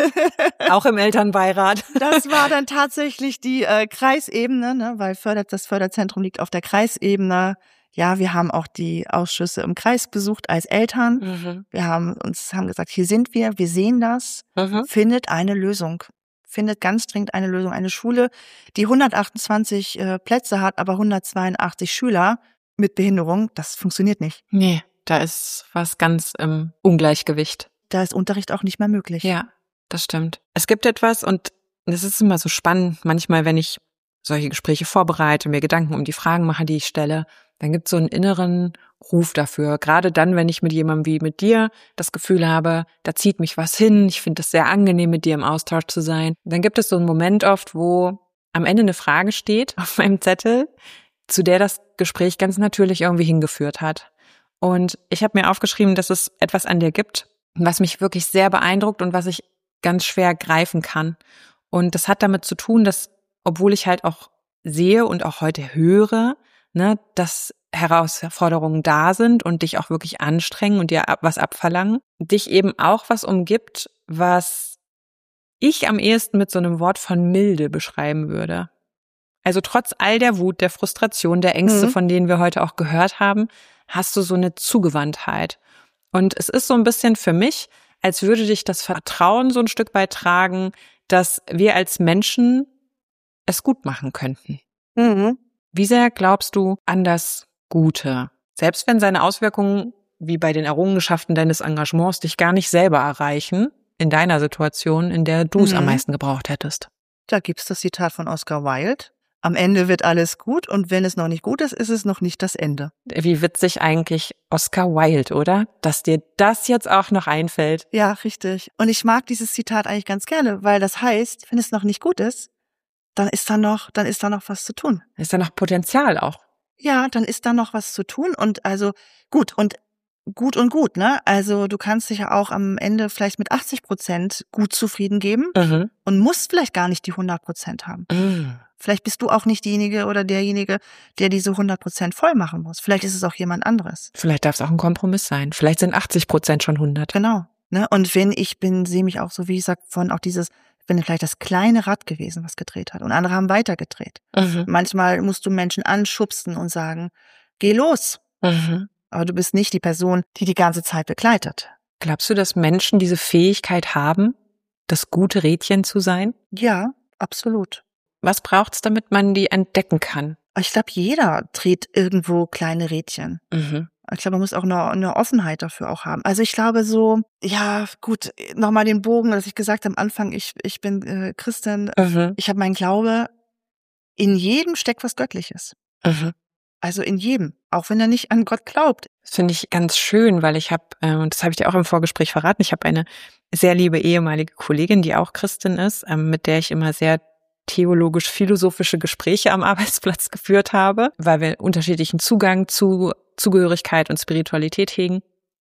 Auch im Elternbeirat. Das war dann tatsächlich die äh, Kreisebene, ne, weil Förder, das Förderzentrum liegt auf der Kreisebene. Ja, wir haben auch die Ausschüsse im Kreis besucht als Eltern. Mhm. Wir haben uns haben gesagt, hier sind wir, wir sehen das, Mhm. findet eine Lösung. Findet ganz dringend eine Lösung. Eine Schule, die hundertachtundzwanzig äh, Plätze hat, aber hundertzweiundachtzig Schüler mit Behinderung, das funktioniert nicht. Nee, da ist was ganz im Ungleichgewicht. Da ist Unterricht auch nicht mehr möglich. Ja, das stimmt. Es gibt etwas und das ist immer so spannend, manchmal, wenn ich solche Gespräche vorbereite, mir Gedanken um die Fragen mache, die ich stelle, dann gibt es so einen inneren Ruf dafür. Gerade dann, wenn ich mit jemandem wie mit dir das Gefühl habe, da zieht mich was hin, ich finde es sehr angenehm, mit dir im Austausch zu sein. Dann gibt es so einen Moment oft, wo am Ende eine Frage steht auf meinem Zettel, zu der das Gespräch ganz natürlich irgendwie hingeführt hat. Und ich habe mir aufgeschrieben, dass es etwas an dir gibt, was mich wirklich sehr beeindruckt und was ich ganz schwer greifen kann. Und das hat damit zu tun, dass, obwohl ich halt auch sehe und auch heute höre, ne, dass Herausforderungen da sind und dich auch wirklich anstrengen und dir was abverlangen, dich eben auch was umgibt, was ich am ehesten mit so einem Wort von Milde beschreiben würde. Also trotz all der Wut, der Frustration, der Ängste, Mhm. von denen wir heute auch gehört haben, hast du so eine Zugewandtheit. Und es ist so ein bisschen für mich, als würde dich das Vertrauen so ein Stück weit tragen, dass wir als Menschen es gut machen könnten. Mhm. Wie sehr glaubst du an das Gute? Selbst wenn seine Auswirkungen, wie bei den Errungenschaften deines Engagements, dich gar nicht selber erreichen, in deiner Situation, in der du es Mhm. am meisten gebraucht hättest. Da gibt's das Zitat von Oscar Wilde. Am Ende wird alles gut und wenn es noch nicht gut ist, ist es noch nicht das Ende. Wie witzig eigentlich Oscar Wilde, oder? Dass dir das jetzt auch noch einfällt. Ja, richtig. Und ich mag dieses Zitat eigentlich ganz gerne, weil das heißt, wenn es noch nicht gut ist, dann ist da noch, dann ist da noch was zu tun. Ist da noch Potenzial auch? Ja, dann ist da noch was zu tun und also gut und gut und gut, ne? Also du kannst dich ja auch am Ende vielleicht mit achtzig Prozent gut zufrieden geben Mhm. und musst vielleicht gar nicht die hundert Prozent haben. Mhm. Vielleicht bist du auch nicht diejenige oder derjenige, der diese hundert Prozent voll machen muss. Vielleicht ist es auch jemand anderes. Vielleicht darf es auch ein Kompromiss sein. Vielleicht sind achtzig Prozent schon hundert. Genau. Ne? Und wenn ich bin, sehe mich auch so, wie ich sag, von auch dieses, bin vielleicht das kleine Rad gewesen, was gedreht hat. Und andere haben weitergedreht. Mhm. Manchmal musst du Menschen anschubsen und sagen, geh los. Mhm. Aber du bist nicht die Person, die die ganze Zeit begleitet. Glaubst du, dass Menschen diese Fähigkeit haben, das gute Rädchen zu sein? Ja, absolut. Was braucht's, damit man die entdecken kann? Ich glaube, jeder dreht irgendwo kleine Rädchen. Mhm. Ich glaube, man muss auch eine, eine Offenheit dafür auch haben. Also ich glaube so, ja gut, nochmal den Bogen, dass ich gesagt habe am Anfang, ich, ich bin äh, Christin, Mhm. ich habe meinen Glaube, in jedem steckt was Göttliches. Mhm. Also in jedem, auch wenn er nicht an Gott glaubt. Das finde ich ganz schön, weil ich habe, äh, und das habe ich dir auch im Vorgespräch verraten, ich habe eine sehr liebe ehemalige Kollegin, die auch Christin ist, ähm, mit der ich immer sehr theologisch-philosophische Gespräche am Arbeitsplatz geführt habe, weil wir unterschiedlichen Zugang zu Zugehörigkeit und Spiritualität hegen.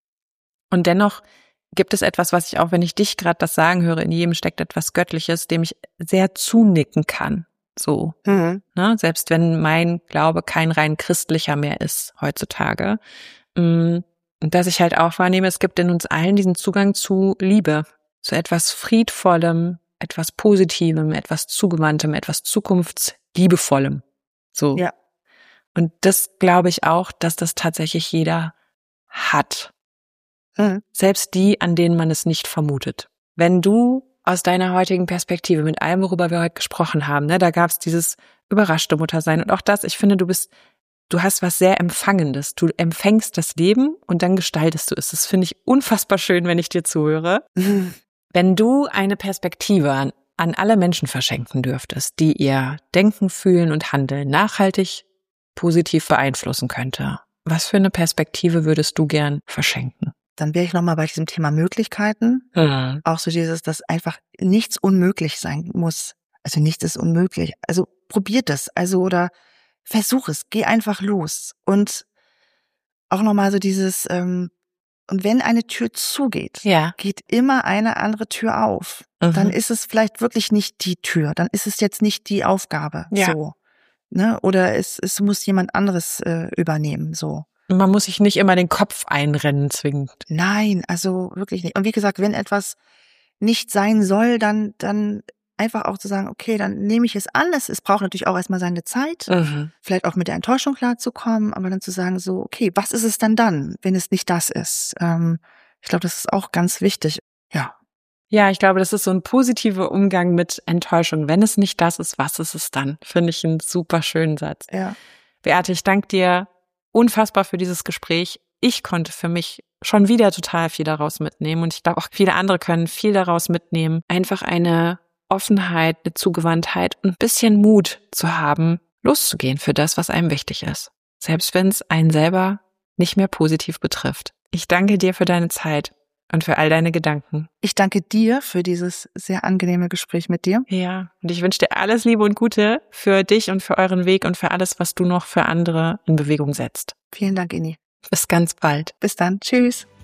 Und dennoch gibt es etwas, was ich auch, wenn ich dich gerade das sagen höre, in jedem steckt etwas Göttliches, dem ich sehr zunicken kann. So, Mhm. ne? Selbst wenn mein Glaube kein rein christlicher mehr ist heutzutage. Und dass ich halt auch wahrnehme, es gibt in uns allen diesen Zugang zu Liebe. zu etwas Friedvollem, etwas Positivem, etwas Zugewandtem, etwas Zukunftsliebevollem. So. Ja. Und das glaube ich auch, dass das tatsächlich jeder hat. Mhm. Selbst die, an denen man es nicht vermutet. Wenn du aus deiner heutigen Perspektive, mit allem, worüber wir heute gesprochen haben, ne, da gab es dieses überraschte Muttersein und auch das, ich finde, du bist, du hast was sehr Empfangendes. Du empfängst das Leben und dann gestaltest du es. Das finde ich unfassbar schön, wenn ich dir zuhöre. Mhm. Wenn du eine Perspektive an, an alle Menschen verschenken dürftest, die ihr Denken, Fühlen und Handeln nachhaltig positiv beeinflussen könnte, was für eine Perspektive würdest du gern verschenken? Dann wäre ich nochmal bei diesem Thema Möglichkeiten. Mhm. Auch so dieses, dass einfach nichts unmöglich sein muss. Also nichts ist unmöglich. Also probiert es. Also oder versuch es. Geh einfach los. Und auch nochmal so dieses, ähm, und wenn eine Tür zugeht, Ja. geht immer eine andere Tür auf. Mhm. Dann ist es vielleicht wirklich nicht die Tür. Dann ist es jetzt nicht die Aufgabe. Ja. So. Ne? Oder es, es muss jemand anderes äh, übernehmen. So. Man muss sich nicht immer den Kopf einrennen zwingend. Nein, also wirklich nicht. Und wie gesagt, wenn etwas nicht sein soll, dann, dann einfach auch zu sagen, okay, dann nehme ich es an. Es, es braucht natürlich auch erstmal seine Zeit, Mhm. vielleicht auch mit der Enttäuschung klarzukommen, aber dann zu sagen so, okay, was ist es dann dann, wenn es nicht das ist? Ähm, ich glaube, das ist auch ganz wichtig. Ja. Ja, ich glaube, das ist so ein positiver Umgang mit Enttäuschung. Wenn es nicht das ist, was ist es dann? Finde ich einen super schönen Satz. Ja. Beate, ich danke dir unfassbar für dieses Gespräch. Ich konnte für mich schon wieder total viel daraus mitnehmen und ich glaube auch viele andere können viel daraus mitnehmen. Einfach eine Offenheit, eine Zugewandtheit und ein bisschen Mut zu haben, loszugehen für das, was einem wichtig ist. Selbst wenn es einen selber nicht mehr positiv betrifft. Ich danke dir für deine Zeit und für all deine Gedanken. Ich danke dir für dieses sehr angenehme Gespräch mit dir. Ja, und ich wünsche dir alles Liebe und Gute für dich und für euren Weg und für alles, was du noch für andere in Bewegung setzt. Vielen Dank, Inni. Bis ganz bald. Bis dann. Tschüss.